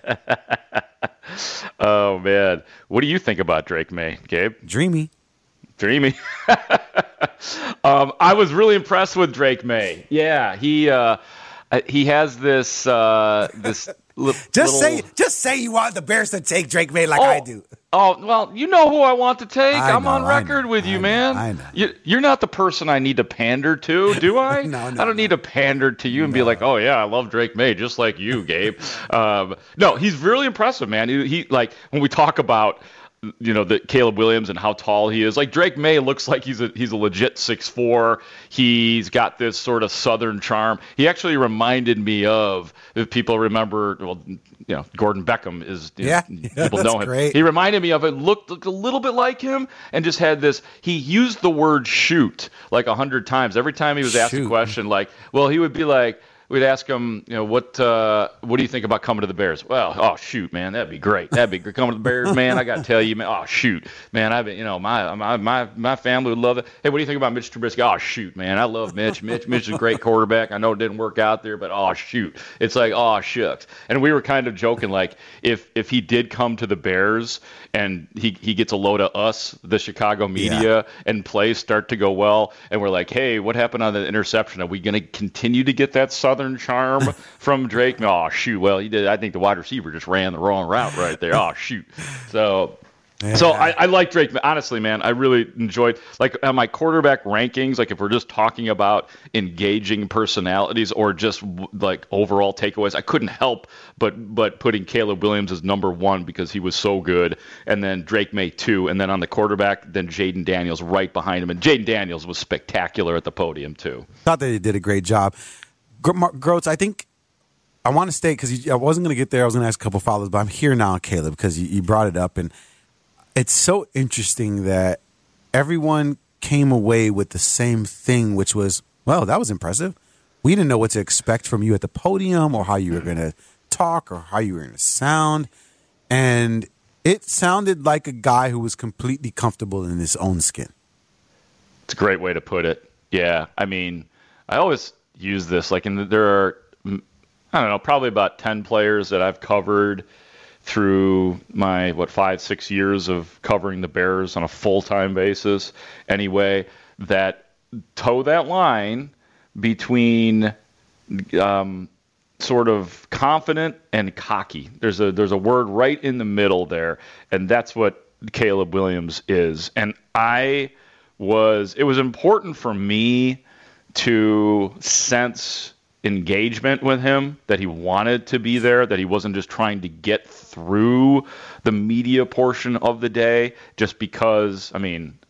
Oh, man. What do you think about Drake May, Gabe? Dreamy. Dreamy. um, I was really impressed with Drake May. Yeah, he uh, he has this uh, this li- Just little... say, just say you want the Bears to take Drake May like oh. I do. Oh, well, you know who I want to take. I I'm know, on I record know, with you, I know, man. I know. You, you're not the person I need to pander to, do I? No, no, I don't need to pander to you and be like, oh, yeah, I love Drake May, just like you, Gabe. um, no, he's really impressive, man. He, he like, when we talk about, you know, the Caleb Williams and how tall he is, like Drake May looks like he's a he's a legit six foot four. He's got this sort of Southern charm. He actually reminded me of, if people remember, well, you know, Gordon Beckham is, you yeah, know, yeah people know him. Great. He reminded me of it, looked, looked a little bit like him, and just had this, he used the word shoot like a hundred times. Every time he was asked Shoot. a question, like, well, he would be like, we'd ask him, you know, what uh, what do you think about coming to the Bears? Well, oh, shoot, man, that'd be great. That'd be great. Coming to the Bears, man, I got to tell you, man, oh, shoot, man, I've been, you know, my, my my my family would love it. Hey, what do you think about Mitch Trubisky? Oh, shoot, man, I love Mitch. Mitch, Mitch is a great quarterback. I know it didn't work out there, but oh, shoot. It's like, oh, shucks. And we were kind of joking, like, if if he did come to the Bears and he, he gets a load of us, the Chicago media, Yeah. and plays start to go well, and we're like, hey, what happened on the interception? Are we going to continue to get that Southern charm from Drake? No, oh, shoot. Well, he did. I think the wide receiver just ran the wrong route right there. Oh, shoot. So, Yeah. so I, I like Drake. Honestly, man, I really enjoyed, like, on my quarterback rankings, like, if we're just talking about engaging personalities or just, like, overall takeaways, I couldn't help but but putting Caleb Williams as number one because he was so good, and then Drake May two, and then on the quarterback, then Jaden Daniels right behind him. And Jaden Daniels was spectacular at the podium, too. Thought that they did a great job. Gr- Mark Groats, I think I want to stay because I wasn't going to get there. I was going to ask a couple follows, but I'm here now, Caleb, because you, you brought it up. And it's so interesting that everyone came away with the same thing, which was, well, that was impressive. We didn't know what to expect from you at the podium or how you were going to talk or how you were going to sound. And it sounded like a guy who was completely comfortable in his own skin. It's a great way to put it. Yeah. I mean, I always use this, like, in the, there are, I don't know, probably about ten players that I've covered through my, what, five, six years of covering the Bears on a full-time basis anyway, that toe that line between um, sort of confident and cocky. There's a there's a word right in the middle there, and that's what Caleb Williams is. And I was, it was important for me to sense engagement with him, that he wanted to be there, that he wasn't just trying to get through the media portion of the day just because, I mean, that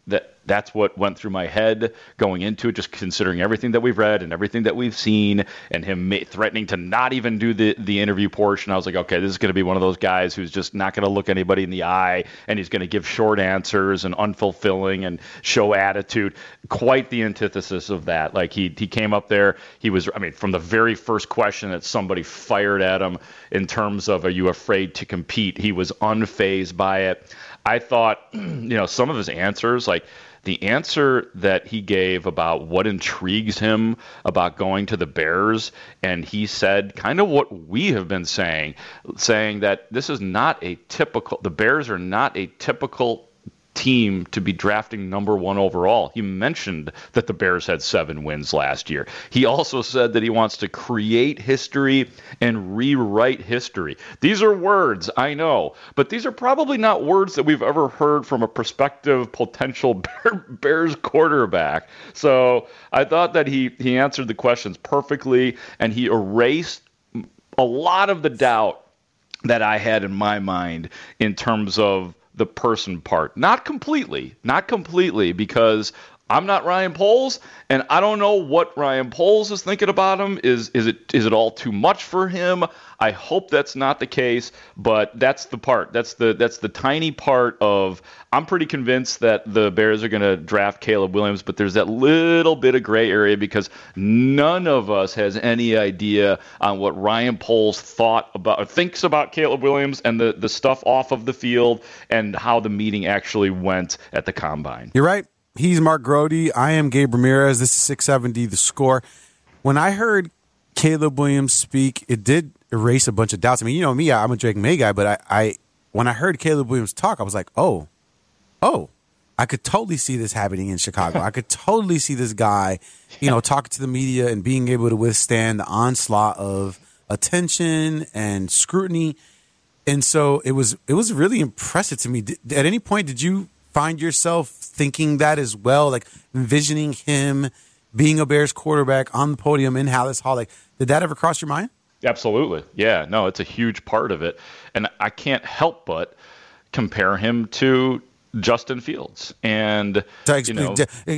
that's what went through my head going into it, just considering everything that we've read and everything that we've seen, and him ma- threatening to not even do the, the interview portion. I was like, okay, this is going to be one of those guys who's just not going to look anybody in the eye, and he's going to give short answers and unfulfilling and show attitude. Quite the antithesis of that. Like, he he came up there, he was, I mean, from the very first question that somebody fired at him in terms of, are you afraid to compete? He was unfazed by it. I thought, you know, some of his answers, like the answer that he gave about what intrigues him about going to the Bears, and he said kind of what we have been saying, saying that this is not a typical, the Bears are not a typical team to be drafting number one overall. He mentioned that the Bears had seven wins last year. He also said that he wants to create history and rewrite history. These are words, I know, but these are probably not words that we've ever heard from a prospective potential Bear, Bears quarterback. So I thought that he, he answered the questions perfectly, and he erased a lot of the doubt that I had in my mind in terms of the person part. Not completely, not completely, because I'm not Ryan Poles, and I don't know what Ryan Poles is thinking about him. Is is it is it all too much for him? I hope that's not the case, but that's the part. That's the that's the tiny part of, I'm pretty convinced that the Bears are going to draft Caleb Williams, but there's that little bit of gray area because none of us has any idea on what Ryan Poles thought about or thinks about Caleb Williams and the, the stuff off of the field and how the meeting actually went at the Combine. You're right. He's Mark Grody. I am Gabe Ramirez. This is six seventy The Score. When I heard Caleb Williams speak, it did erase a bunch of doubts. I mean, you know me, I'm a Drake May guy, but I, I when I heard Caleb Williams talk, I was like, oh, oh, I could totally see this happening in Chicago. I could totally see this guy, you know, talking to the media and being able to withstand the onslaught of attention and scrutiny. And so it was it was really impressive to me. Did, at any point, did you find yourself thinking that as well, like envisioning him being a Bears quarterback on the podium in Hallis Hall? Like, did that ever cross your mind? Absolutely. Yeah, no, it's a huge part of it. And I can't help but compare him to Justin Fields. And, so, you know,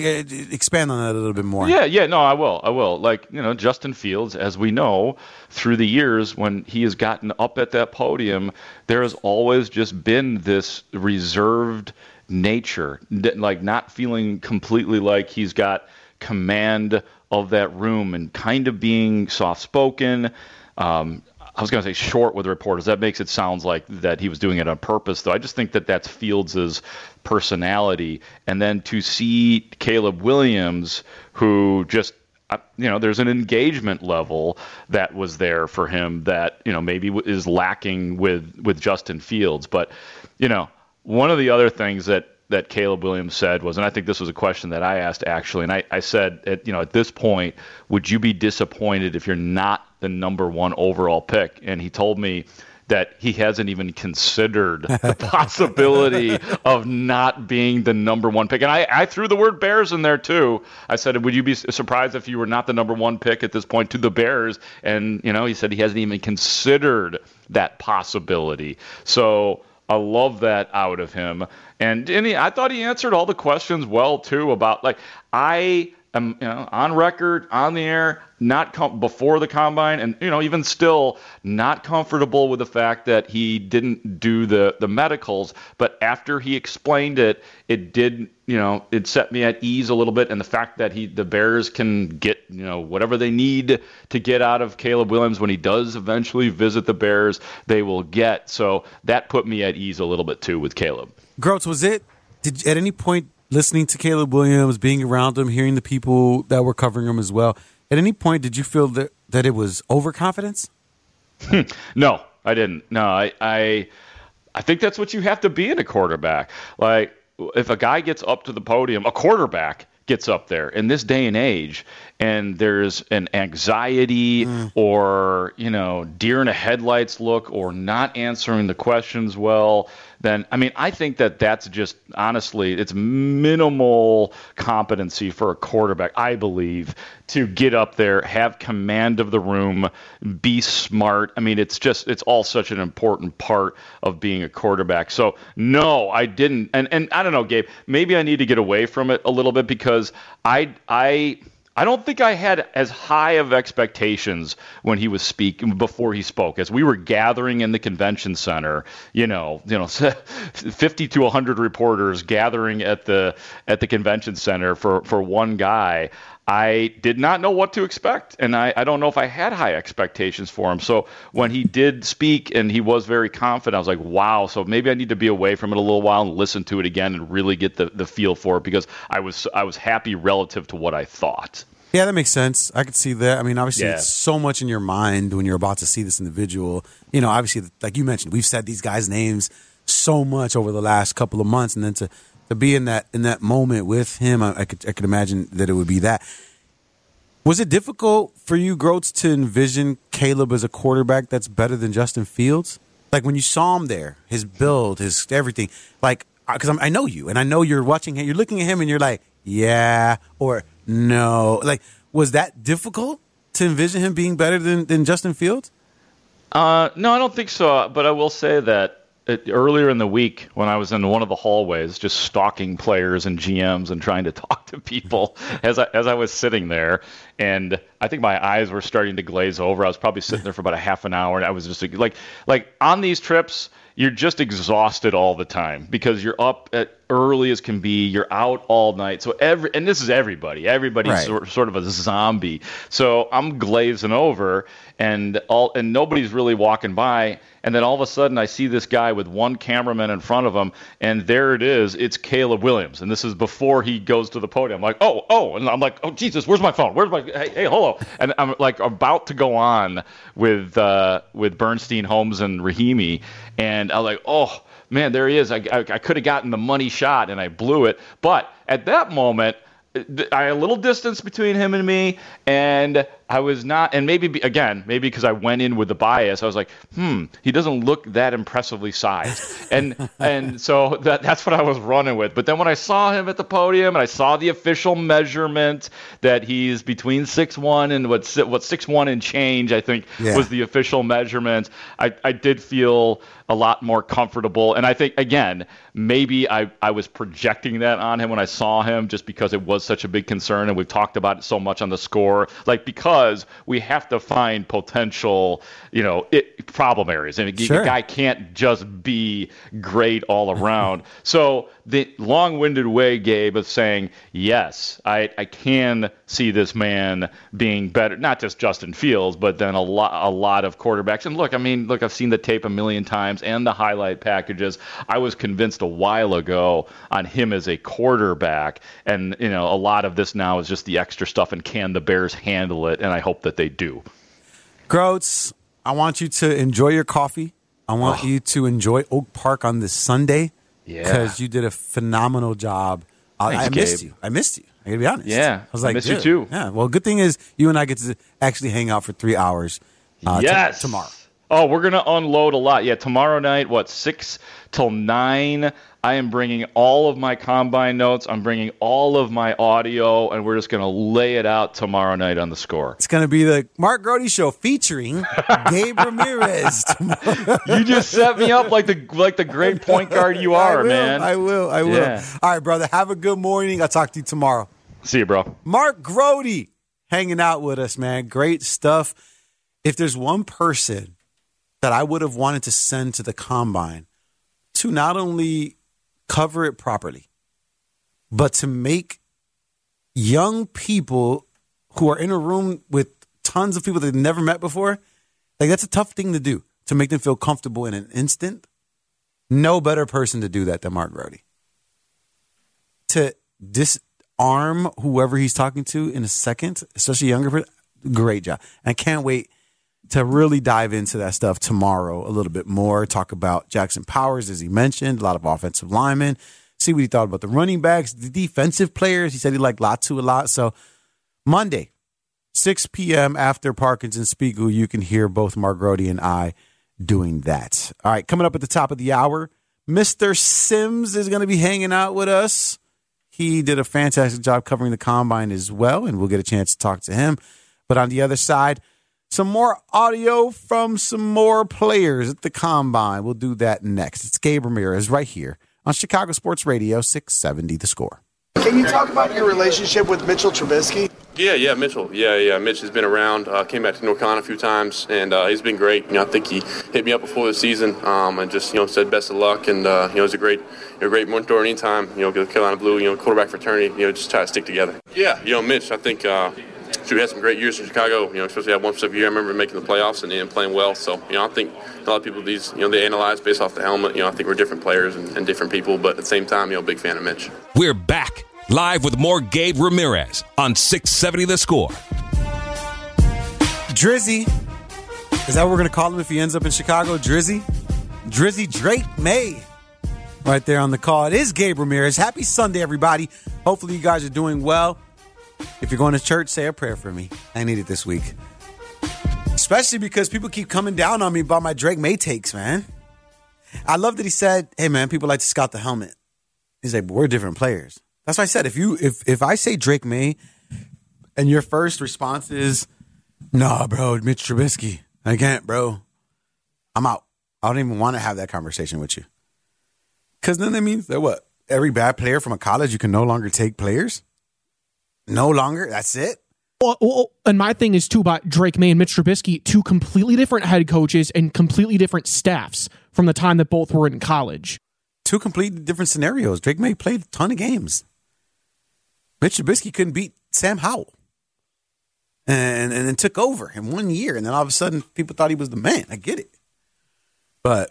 expand on that a little bit more. Yeah, yeah, no, I will. I will. Like, you know, Justin Fields, as we know, through the years when he has gotten up at that podium, there has always just been this reserved nature, like not feeling completely like he's got command of that room and kind of being soft-spoken. Um, I was going to say short with reporters. That makes it sound like that he was doing it on purpose, though. I just think that that's Fields' personality. And then to see Caleb Williams, who just, you know, there's an engagement level that was there for him that, you know, maybe is lacking with, with Justin Fields. But, you know, one of the other things that, that Caleb Williams said was, and I think this was a question that I asked actually, and I, I said, at, you know, at this point, would you be disappointed if you're not the number one overall pick? And he told me that he hasn't even considered the possibility of not being the number one pick. And I, I threw the word Bears in there too. I said, would you be surprised if you were not the number one pick at this point to the Bears? And, you know, he said he hasn't even considered that possibility. So I love that out of him. And, and he, I thought he answered all the questions well, too, about, like, I am, you know, on record, on the air, not com- before the Combine, and, you know, even still not comfortable with the fact that he didn't do the, the medicals. But after he explained it, it did, you know, it set me at ease a little bit. And the fact that he, the Bears can get, you know, whatever they need to get out of Caleb Williams when he does eventually visit the Bears, they will get. So that put me at ease a little bit, too, with Caleb. Groats, was it, did at any point listening to Caleb Williams, being around him, hearing the people that were covering him as well, at any point did you feel that, that it was overconfidence? No, I didn't. No, I, I I think that's what you have to be in a quarterback. Like, if a guy gets up to the podium, a quarterback gets up there in this day and age, and there's an anxiety mm. or, you know, deer in the headlights look or not answering the questions well, then, I mean, I think that that's just, honestly, it's minimal competency for a quarterback, I believe, to get up there, have command of the room, be smart. I mean, it's just, it's all such an important part of being a quarterback. So, no, I didn't. And, and I don't know, Gabe, maybe I need to get away from it a little bit because I, I, I don't think I had as high of expectations when he was speaking before he spoke. As we were gathering in the convention center, you know, you know, fifty to one hundred reporters gathering at the at the convention center for, for one guy. I did not know what to expect, and I, I don't know if I had high expectations for him. So when he did speak and he was very confident, I was like, wow, so maybe I need to be away from it a little while and listen to it again and really get the, the feel for it because I was I was happy relative to what I thought. Yeah, that makes sense. I could see that. I mean, obviously, Yeah. it's so much in your mind when you're about to see this individual. You know, obviously, like you mentioned, we've said these guys' names so much over the last couple of months, and then to to be in that in that moment with him, I, I could I could imagine that it would be that. Was it difficult for you, Groats, to envision Caleb as a quarterback that's better than Justin Fields? Like when you saw him there, his build, his everything. Like, because I know you, and I know you're watching him. You're looking at him, and you're like, yeah, or no. Like, was that difficult to envision him being better than than Justin Fields? Uh, no, I don't think so. But I will say that it, earlier in the week when I was in one of the hallways just stalking players and G Ms and trying to talk to people as I, as I was sitting there, and I think my eyes were starting to glaze over. I was probably sitting there for about a half an hour, and I was just like, like on these trips, you're just exhausted all the time because you're up at early as can be. You're out all night. So every, and this is everybody. Everybody's Right. sort, sort of a zombie. So I'm glazing over, and all, and nobody's really walking by. And then all of a sudden, I see this guy with one cameraman in front of him, and there it is. It's Caleb Williams, and this is before he goes to the podium. I'm like, oh, oh, and I'm like, oh, Jesus, where's my phone? Where's my? Hey, hey, hello. And I'm like about to go on with uh, with Bernstein, Holmes, and Rahimi, and I was like, oh man, there he is. I I, I could have gotten the money shot, and I blew it. But at that moment, I had a little distance between him and me, and I was not, and maybe, again, maybe because I went in with the bias, I was like, hmm, he doesn't look that impressively sized. And and so that that's what I was running with. But then when I saw him at the podium, and I saw the official measurement that he's between six one and what, what six one and change, I think, Yeah. was the official measurement, I, I did feel a lot more comfortable. And I think, again, maybe I, I was projecting that on him when I saw him just because it was such a big concern, and we've talked about it so much on the score. Like, because we have to find potential, you know, it, problem areas. And Sure. a guy can't just be great all around. So the long-winded way, Gabe, of saying, yes, I, I can see this man being better, not just Justin Fields, but then a lot, a lot of quarterbacks. And look, I mean, look, I've seen the tape a million times and the highlight packages. I was convinced a while ago on him as a quarterback. And, you know, a lot of this now is just the extra stuff, and can the Bears handle it? And I hope that they do. Groats, I want you to enjoy your coffee. I want Oh. you to enjoy Oak Park on this Sunday. Yeah. Because you did a phenomenal job. I, Thanks, I missed Gabe. you. I missed you. I gotta be honest. Yeah, I was I like, miss you dude. too. Yeah. Well, good thing is you and I get to actually hang out for three hours. Uh, t- yes. tomorrow. Oh, we're gonna unload a lot. Yeah, tomorrow night, what, six till nine? I am bringing all of my combine notes. I'm bringing all of my audio, and we're just gonna lay it out tomorrow night on the score. It's gonna be the Mark Grody Show featuring Gabe Ramirez. You just set me up like the like the great point guard you I are, will, man. I will. I will. Yeah. All right, brother. Have a good morning. I'll talk to you tomorrow. See you, bro. Mark Grody hanging out with us, man. Great stuff. If there's one person that I would have wanted to send to the combine to not only cover it properly, but to make young people who are in a room with tons of people they've never met before, like that's a tough thing to do, to make them feel comfortable in an instant. No better person to do that than Mark Grody. To disarm whoever he's talking to in a second, especially younger person, great job. And I can't wait to really dive into that stuff tomorrow a little bit more. Talk about Jackson Powers, as he mentioned, a lot of offensive linemen. See what he thought about the running backs, the defensive latu He said he liked Latu a lot. So Monday, six p.m. after Parkinson Spiegel, you can hear both Mark Grody and I doing that. All right, coming up at the top of the hour, Mister Sims is going to be hanging out with us. He did a fantastic job covering the combine as well, and we'll get a chance to talk to him. But on the other side, some more audio from some more players at the combine. We'll do that next. It's Gabe Ramirez right here on Chicago Sports Radio, six seventy The Score. Can you talk about your relationship with Mitchell Trubisky? Yeah, yeah, Mitchell. Yeah, yeah. Mitch has been around. Uh, came back to North Carolina a few times, and uh, he's been great. You know, I think he hit me up before the season um, and just you know said best of luck. And uh, you know, he's a great, a great mentor anytime. You know, the Carolina Blue, you know, quarterback fraternity. You know, just try to stick together. Yeah, you know, Mitch. I think. Uh, We had some great years in Chicago, you know, especially that one specific year. I remember making the playoffs and, and playing well. So, you know, I think a lot of people, these, you know, they analyze based off the helmet. You know, I think we're different players and, and different people, but at the same time, you know, big fan of Mitch. We're back live with more Gabe Ramirez on six seventy The Score. Drizzy. Is that what we're going to call him if he ends up in Chicago? Drizzy? Drizzy Drake May. Right there on the call. It is Gabe Ramirez. Happy Sunday, everybody. Hopefully you guys are doing well. If you're going to church, say a prayer for me. I need it this week. Especially because people keep coming down on me about my Drake May takes, man. I love that he said, hey, man, people like to scout the helmet. He's like, but we're different players. That's why I said, if you if if I say Drake May and your first response is, nah, bro, Mitch Trubisky, I can't, bro. I'm out. I don't even want to have that conversation with you. Because then that means that what? Every bad player from a college, you can no longer take players? No longer? That's it? Well, well, and my thing is, too, about Drake May and Mitch Trubisky, two completely different head coaches and completely different staffs from the time that both were in college. Two completely different scenarios. Drake May played a ton of games. Mitch Trubisky couldn't beat Sam Howell. And, and then took over in one year. And then all of a sudden, people thought he was the man. I get it. But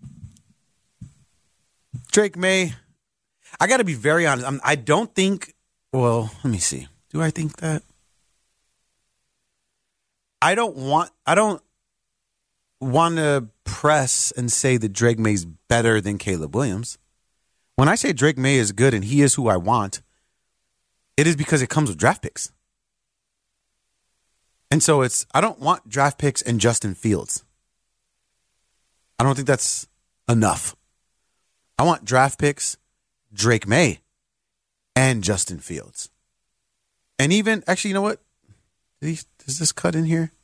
Drake May, I got to be very honest. I'm, I don't think... Well, let me see. Do I think that? I don't want I don't want to press and say that Drake May's better than Caleb Williams. When I say Drake May is good and he is who I want, it is because it comes with draft picks. And so it's I don't want draft picks and Justin Fields. I don't think that's enough. I want draft picks, Drake May, and Justin Fields. And even, actually, you know what? Did he, does this cut in here?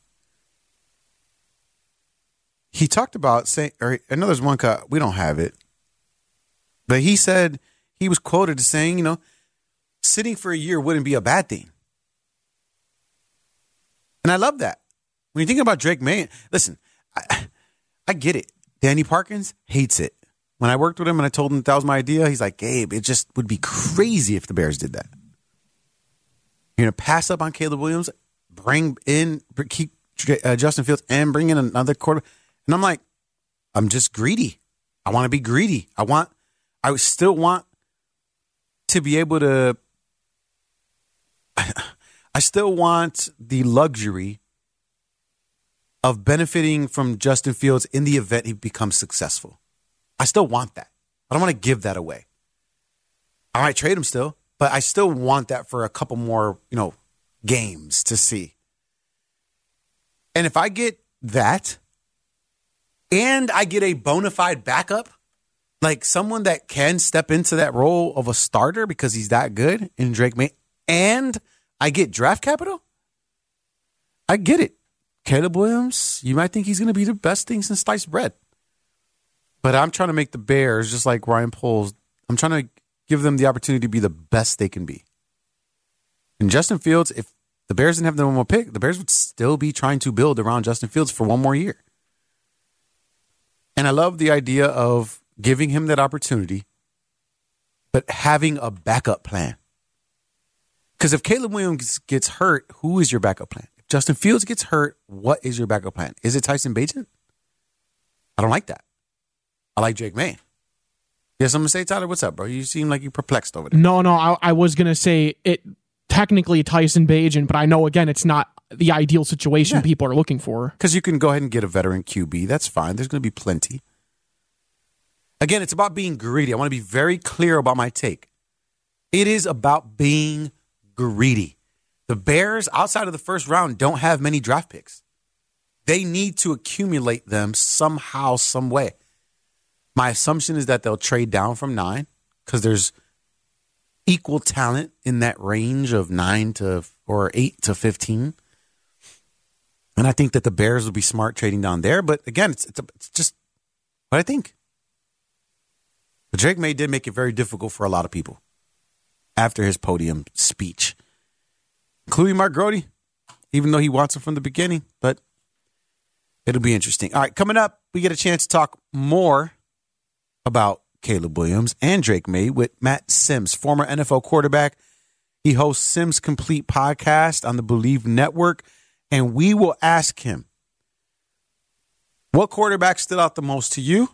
He talked about saying, or I know there's one cut, we don't have it. But he said, he was quoted as saying, you know, sitting for a year wouldn't be a bad thing. And I love that. When you think about Drake May, listen, I, I get it. Danny Parkins hates it. When I worked with him and I told him that, that was my idea, he's like, Gabe, it just would be crazy if the Bears did that. You're going to pass up on Caleb Williams, bring in, keep uh, Justin Fields, and bring in another quarter. And I'm like, I'm just greedy. I want to be greedy. I want, I still want to be able to, I still want the luxury of benefiting from Justin Fields in the event he becomes successful. I still want that. I don't want to give that away. I might trade him still, but I still want that for a couple more, you know, games to see. And if I get that and I get a bona fide backup, like someone that can step into that role of a starter because he's that good in Drake May, and I get draft capital, I get it. Caleb Williams, you might think he's going to be the best thing since sliced bread. But I'm trying to make the Bears, just like Ryan Poles, I'm trying to give them the opportunity to be the best they can be. And Justin Fields, if the Bears didn't have the number one pick, the Bears would still be trying to build around Justin Fields for one more year. And I love the idea of giving him that opportunity, but having a backup plan. Because if Caleb Williams gets hurt, who is your backup plan? If Justin Fields gets hurt, what is your backup plan? Is it Tyson Bagent? I don't like that. I like Drake May. Yes, I'm going to say, Tyler, what's up, bro? You seem like you're perplexed over there. No, no, I, I was going to say it technically Tyson Bagent, but I know, again, it's not the ideal situation yeah. people are looking for. Because you can go ahead and get a veteran Q B. That's fine. There's going to be plenty. Again, it's about being greedy. I want to be very clear about my take. It is about being greedy. The Bears, outside of the first round, don't have many draft picks. They need to accumulate them somehow, some way. My assumption is that they'll trade down from nine because there's equal talent in that range of nine to or eight to fifteen. And I think that the Bears will be smart trading down there. But again, it's it's, a, it's just what I think. But Drake May did make it very difficult for a lot of people after his podium speech, including Mark Grody, even though he wants him from the beginning. But it'll be interesting. All right, coming up, we get a chance to talk more about Caleb Williams and Drake May with Matt Sims, former N F L quarterback. He hosts Sims Complete podcast on the Believe Network, and we will ask him, what quarterback stood out the most to you,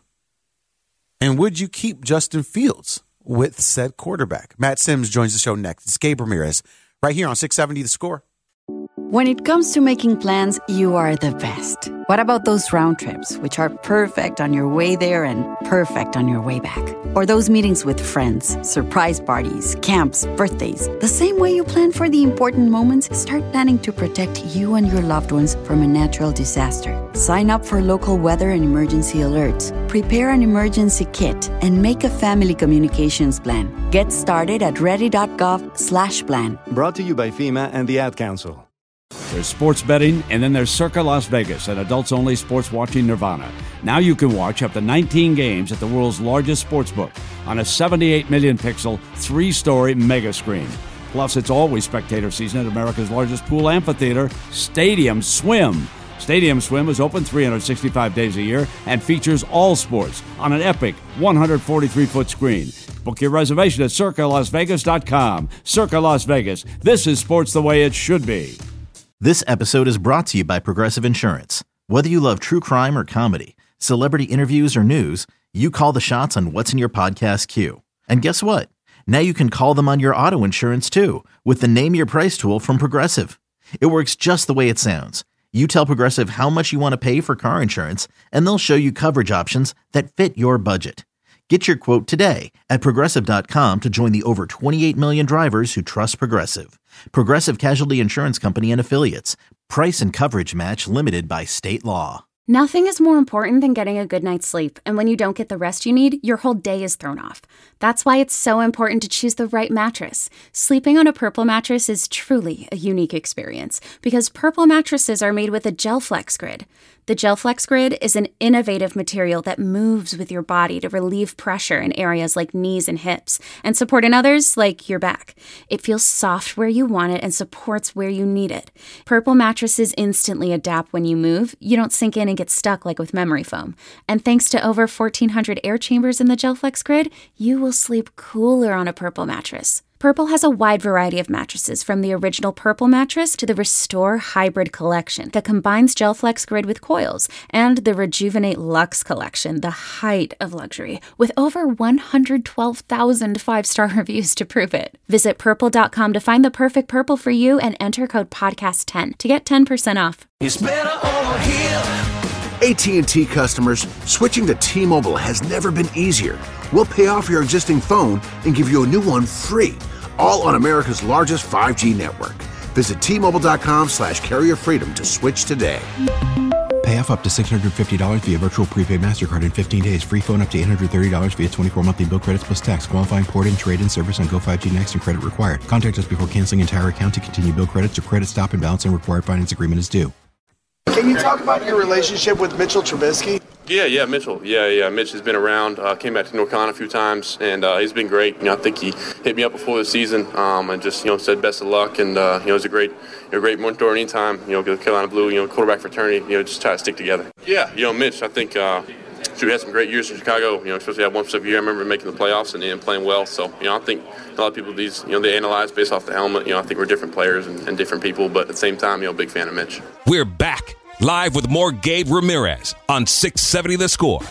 and would you keep Justin Fields with said quarterback? Matt Sims joins the show next. It's Gabe Ramirez right here on six seventy The Score. When it comes to making plans, you are the best. What about those round trips, which are perfect on your way there and perfect on your way back? Or those meetings with friends, surprise parties, camps, birthdays. The same way you plan for the important moments, start planning to protect you and your loved ones from a natural disaster. Sign up for local weather and emergency alerts. Prepare an emergency kit and make a family communications plan. Get started at ready.gov slash plan. Brought to you by FEMA and the Ad Council. There's sports betting, and then there's Circa Las Vegas, an adults-only sports watching nirvana. Now you can watch up to nineteen games at the world's largest sports book on a seventy-eight million pixel, three-story mega screen. Plus, it's always spectator season at America's largest pool amphitheater, Stadium Swim. Stadium Swim is open three hundred sixty-five days a year and features all sports on an epic one hundred forty-three foot screen. Book your reservation at circa las vegas dot com. Circa Las Vegas. This is sports the way it should be. This episode is brought to you by Progressive Insurance. Whether you love true crime or comedy, celebrity interviews or news, you call the shots on what's in your podcast queue. And guess what? Now you can call them on your auto insurance too with the Name Your Price tool from Progressive. It works just the way it sounds. You tell Progressive how much you want to pay for car insurance, and they'll show you coverage options that fit your budget. Get your quote today at progressive dot com to join the over twenty-eight million drivers who trust Progressive. Progressive Casualty Insurance Company and Affiliates. Price and coverage match limited by state law. Nothing is more important than getting a good night's sleep, and when you don't get the rest you need, your whole day is thrown off. That's why it's so important to choose the right mattress. Sleeping on a Purple mattress is truly a unique experience, because Purple mattresses are made with a GelFlex Grid. The GelFlex Grid is an innovative material that moves with your body to relieve pressure in areas like knees and hips, and support in others like your back. It feels soft where you want it and supports where you need it. Purple mattresses instantly adapt when you move. You don't sink in and get stuck like with memory foam. And thanks to over fourteen hundred air chambers in the GelFlex Grid, you will sleep cooler on a Purple mattress. Purple has a wide variety of mattresses, from the original Purple mattress to the Restore Hybrid collection that combines GelFlex Grid with coils, and the Rejuvenate Luxe collection, the height of luxury, with over one hundred twelve thousand five-star reviews to prove it. Visit purple dot com to find the perfect Purple for you and enter code podcast ten to get ten percent off. It's better over here. A T and T customers, switching to T-Mobile has never been easier. We'll pay off your existing phone and give you a new one free, all on America's largest five G network. Visit T Mobile dot com slash carrier freedom to switch today. Pay off up to six hundred fifty dollars via virtual prepaid MasterCard in fifteen days. Free phone up to eight hundred thirty dollars via twenty-four monthly bill credits plus tax. Qualifying port-in, trade-in service on Go five G Next and credit required. Contact us before canceling entire account to continue bill credits or credit stop and balance and required finance agreement is due. Can you talk about your relationship with Mitchell Trubisky? Yeah, yeah, Mitchell. Yeah, yeah. Mitch has been around. Uh, came back to Norcon a few times, and uh, he's been great. You know, I think he hit me up before the season, um, and just you know said best of luck. And uh, you know, he's a great, you know, great mentor anytime. You know, the Carolina Blue, you know, quarterback fraternity. You know, just try to stick together. Yeah, you know, Mitch. I think uh, we had some great years in Chicago. You know, especially that one specific year. I remember making the playoffs and, and playing well. So you know, I think a lot of people these, you know, they analyze based off the helmet. You know, I think we're different players and, and different people, but at the same time, you know, big fan of Mitch. We're back. Live with more Gabe Ramirez on six seventy The Score.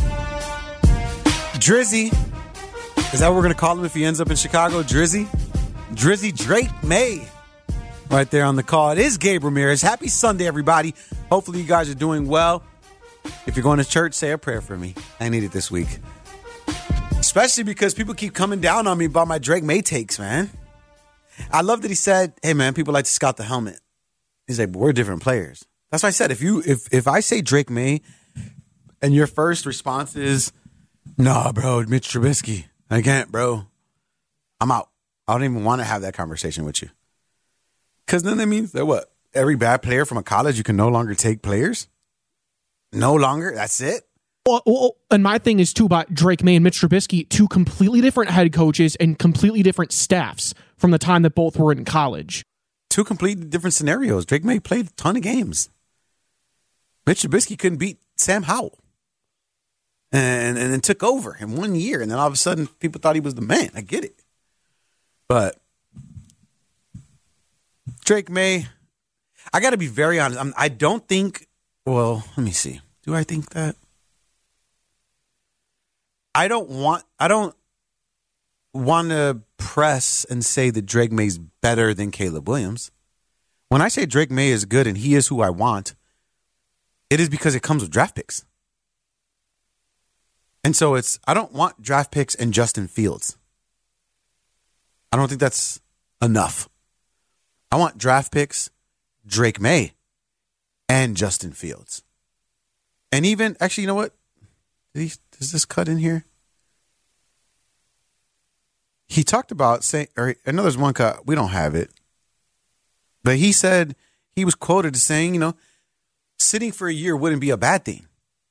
Drizzy. Is that what we're going to call him if he ends up in Chicago? Drizzy? Drizzy Drake May. Right there on the call. It is Gabe Ramirez. Happy Sunday, everybody. Hopefully you guys are doing well. If you're going to church, say a prayer for me. I need it this week. Especially because people keep coming down on me about my Drake May takes, man. I love that he said, hey, man, people like to scout the helmet. He's like, but we're different players. That's why I said, if you if if I say Drake May and your first response is, nah, bro, Mitch Trubisky, I can't, bro, I'm out. I don't even want to have that conversation with you. Because then that means that what? Every bad player from a college, you can no longer take players? No longer? That's it? Well, well, and my thing is, too, about Drake May and Mitch Trubisky, two completely different head coaches and completely different staffs from the time that both were in college. Two completely different scenarios. Drake May played a ton of games. Mitch Trubisky couldn't beat Sam Howell. And, and then took over in one year. And then all of a sudden, people thought he was the man. I get it. But Drake May, I got to be very honest. I'm, I don't think, well, let me see. Do I think that? I don't want, I don't want to press and say that Drake May's better than Caleb Williams. When I say Drake May is good and he is who I want, it is because it comes with draft picks. And so it's, I don't want draft picks and Justin Fields. I don't think that's enough. I want draft picks, Drake May, and Justin Fields. And even, actually, you know what? Did he, does this cut in here? He talked about saying, or I know there's one cut, we don't have it. But he said, he was quoted as saying, you know, sitting for a year wouldn't be a bad thing.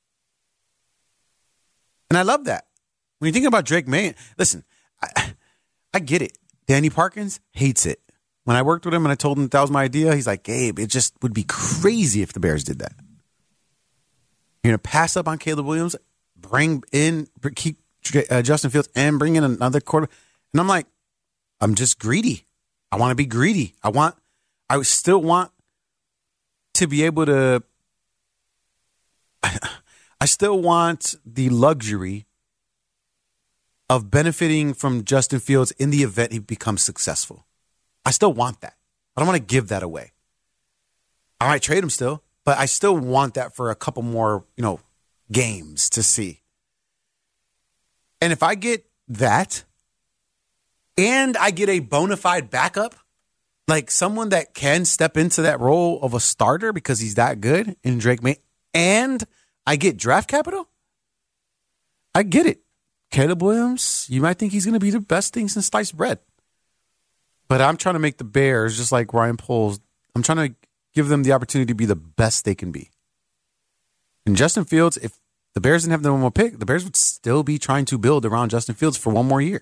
And I love that. When you think about Drake May, listen, I, I get it. Danny Parkins hates it. When I worked with him and I told him that, that was my idea, he's like, Gabe, it just would be crazy if the Bears did that. You're going to pass up on Caleb Williams, bring in, keep uh, Justin Fields, and bring in another quarterback. And I'm like, I'm just greedy. I want to be greedy. I want, I still want to be able to, I still want the luxury of benefiting from Justin Fields in the event he becomes successful. I still want that. I don't want to give that away. I might trade him still, but I still want that for a couple more, you know, games to see. And if I get that and I get a bona fide backup, like someone that can step into that role of a starter because he's that good in Drake May, and I get draft capital, I get it. Caleb Williams, you might think he's going to be the best thing since sliced bread. But I'm trying to make the Bears, just like Ryan Poles, I'm trying to give them the opportunity to be the best they can be. And Justin Fields, if the Bears didn't have the number one pick, the Bears would still be trying to build around Justin Fields for one more year.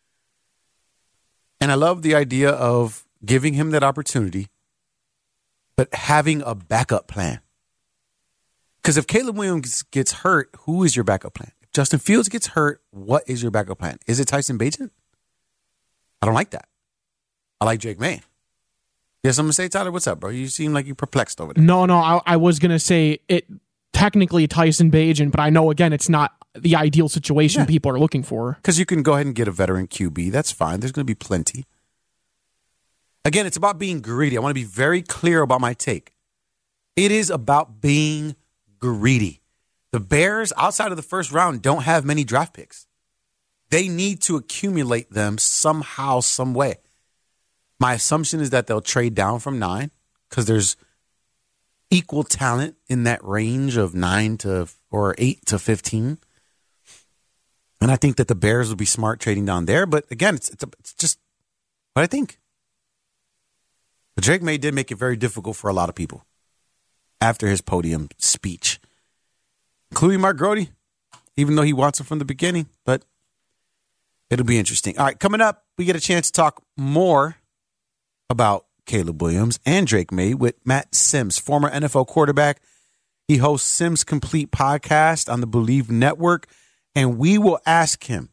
And I love the idea of giving him that opportunity, but having a backup plan. Because if Caleb Williams gets hurt, who is your backup plan? If Justin Fields gets hurt, what is your backup plan? Is it Tyson Bagent? I don't like that. I like Drake May. You have something to say, Tyler? What's up, bro? You seem like you're perplexed over there. No, no, I, I was going to say it technically Tyson Bagent, but I know, again, it's not the ideal situation yeah. people are looking for. Because you can go ahead and get a veteran Q B. That's fine. There's going to be plenty. Again, it's about being greedy. I want to be very clear about my take. It is about being greedy. The Bears, outside of the first round, don't have many draft picks. They need to accumulate them somehow, some way. My assumption is that they'll trade down from nine because there's equal talent in that range of nine to or eight to fifteen. And I think that the Bears will be smart trading down there. But again, it's it's, it's just what I think. But Drake May did make it very difficult for a lot of people after his podium speech, including Mark Grody, even though he wants it from the beginning. But it'll be interesting. All right, coming up, we get a chance to talk more about Caleb Williams and Drake May with Matt Sims, former N F L quarterback. He hosts Sims Complete podcast on the Believe Network, and we will ask him,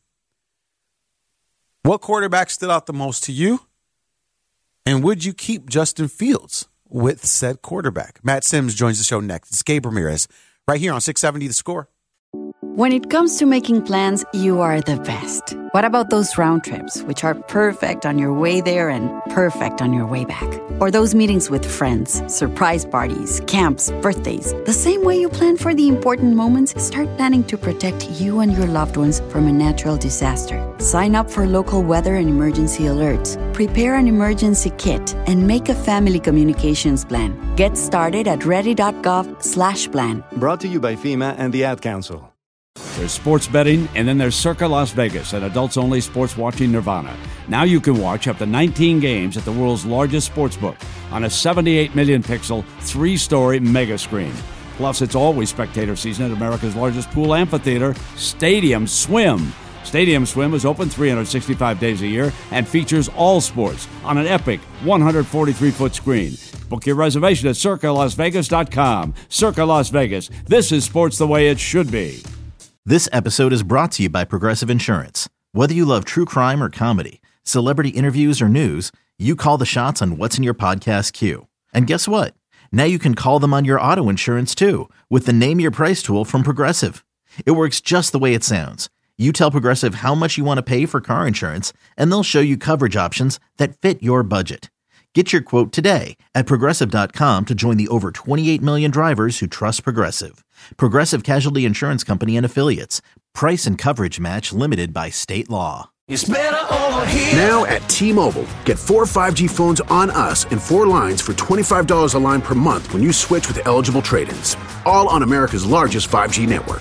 what quarterback stood out the most to you, and would you keep Justin Fields with said quarterback? Matt Sims joins the show next. It's Gabe Ramirez right here on six seventy The Score. When it comes to making plans, you are the best. What about those round trips, which are perfect on your way there and perfect on your way back? Or those meetings with friends, surprise parties, camps, birthdays? The same way you plan for the important moments, start planning to protect you and your loved ones from a natural disaster. Sign up for local weather and emergency alerts. Prepare an emergency kit and make a family communications plan. Get started at ready.gov slash plan. Brought to you by FEMA and the Ad Council. There's sports betting, and then there's Circa Las Vegas, an adults-only sports watching nirvana. Now you can watch up to nineteen games at the world's largest sportsbook on a seventy-eight million pixel, three-story mega screen. Plus, it's always spectator season at America's largest pool amphitheater, Stadium Swim. Stadium Swim is open three hundred sixty-five days a year and features all sports on an epic one hundred forty-three foot screen. Book your reservation at circa las vegas dot com. Circa Las Vegas. This is sports the way it should be. This episode is brought to you by Progressive Insurance. Whether you love true crime or comedy, celebrity interviews or news, you call the shots on what's in your podcast queue. And guess what? Now you can call them on your auto insurance too with the Name Your Price tool from Progressive. It works just the way it sounds. You tell Progressive how much you want to pay for car insurance, and they'll show you coverage options that fit your budget. Get your quote today at progressive dot com to join the over twenty-eight million drivers who trust Progressive. Progressive Casualty Insurance Company and Affiliates. Price and coverage match limited by state law. It's better over here. Now at T-Mobile, get four five G phones on us and four lines for twenty-five dollars a line per month when you switch with eligible trade-ins. All on America's largest five G network.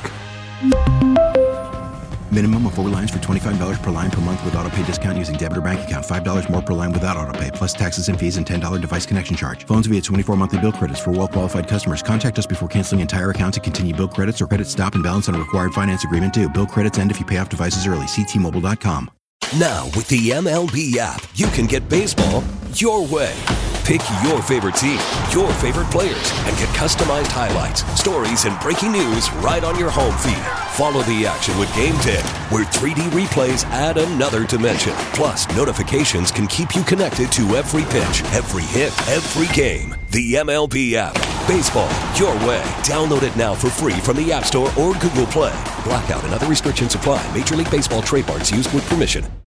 Minimum of four lines for twenty-five dollars per line per month with auto pay discount using debit or bank account. five dollars more per line without auto pay, plus taxes and fees and ten dollars device connection charge. Phones via twenty-four monthly bill credits for well-qualified customers. Contact us before canceling entire account to continue bill credits or credit stop and balance on a required finance agreement due. Bill credits end if you pay off devices early. See T Mobile dot com. Now, with the M L B app, you can get baseball your way. Pick your favorite team, your favorite players, and get customized highlights, stories, and breaking news right on your home feed. Follow the action with Game ten, where three D replays add another dimension. Plus, notifications can keep you connected to every pitch, every hit, every game. The M L B app. Baseball your way. Download it now for free from the App Store or Google Play. Blackout and other restrictions apply. Major League Baseball trademarks used with permission.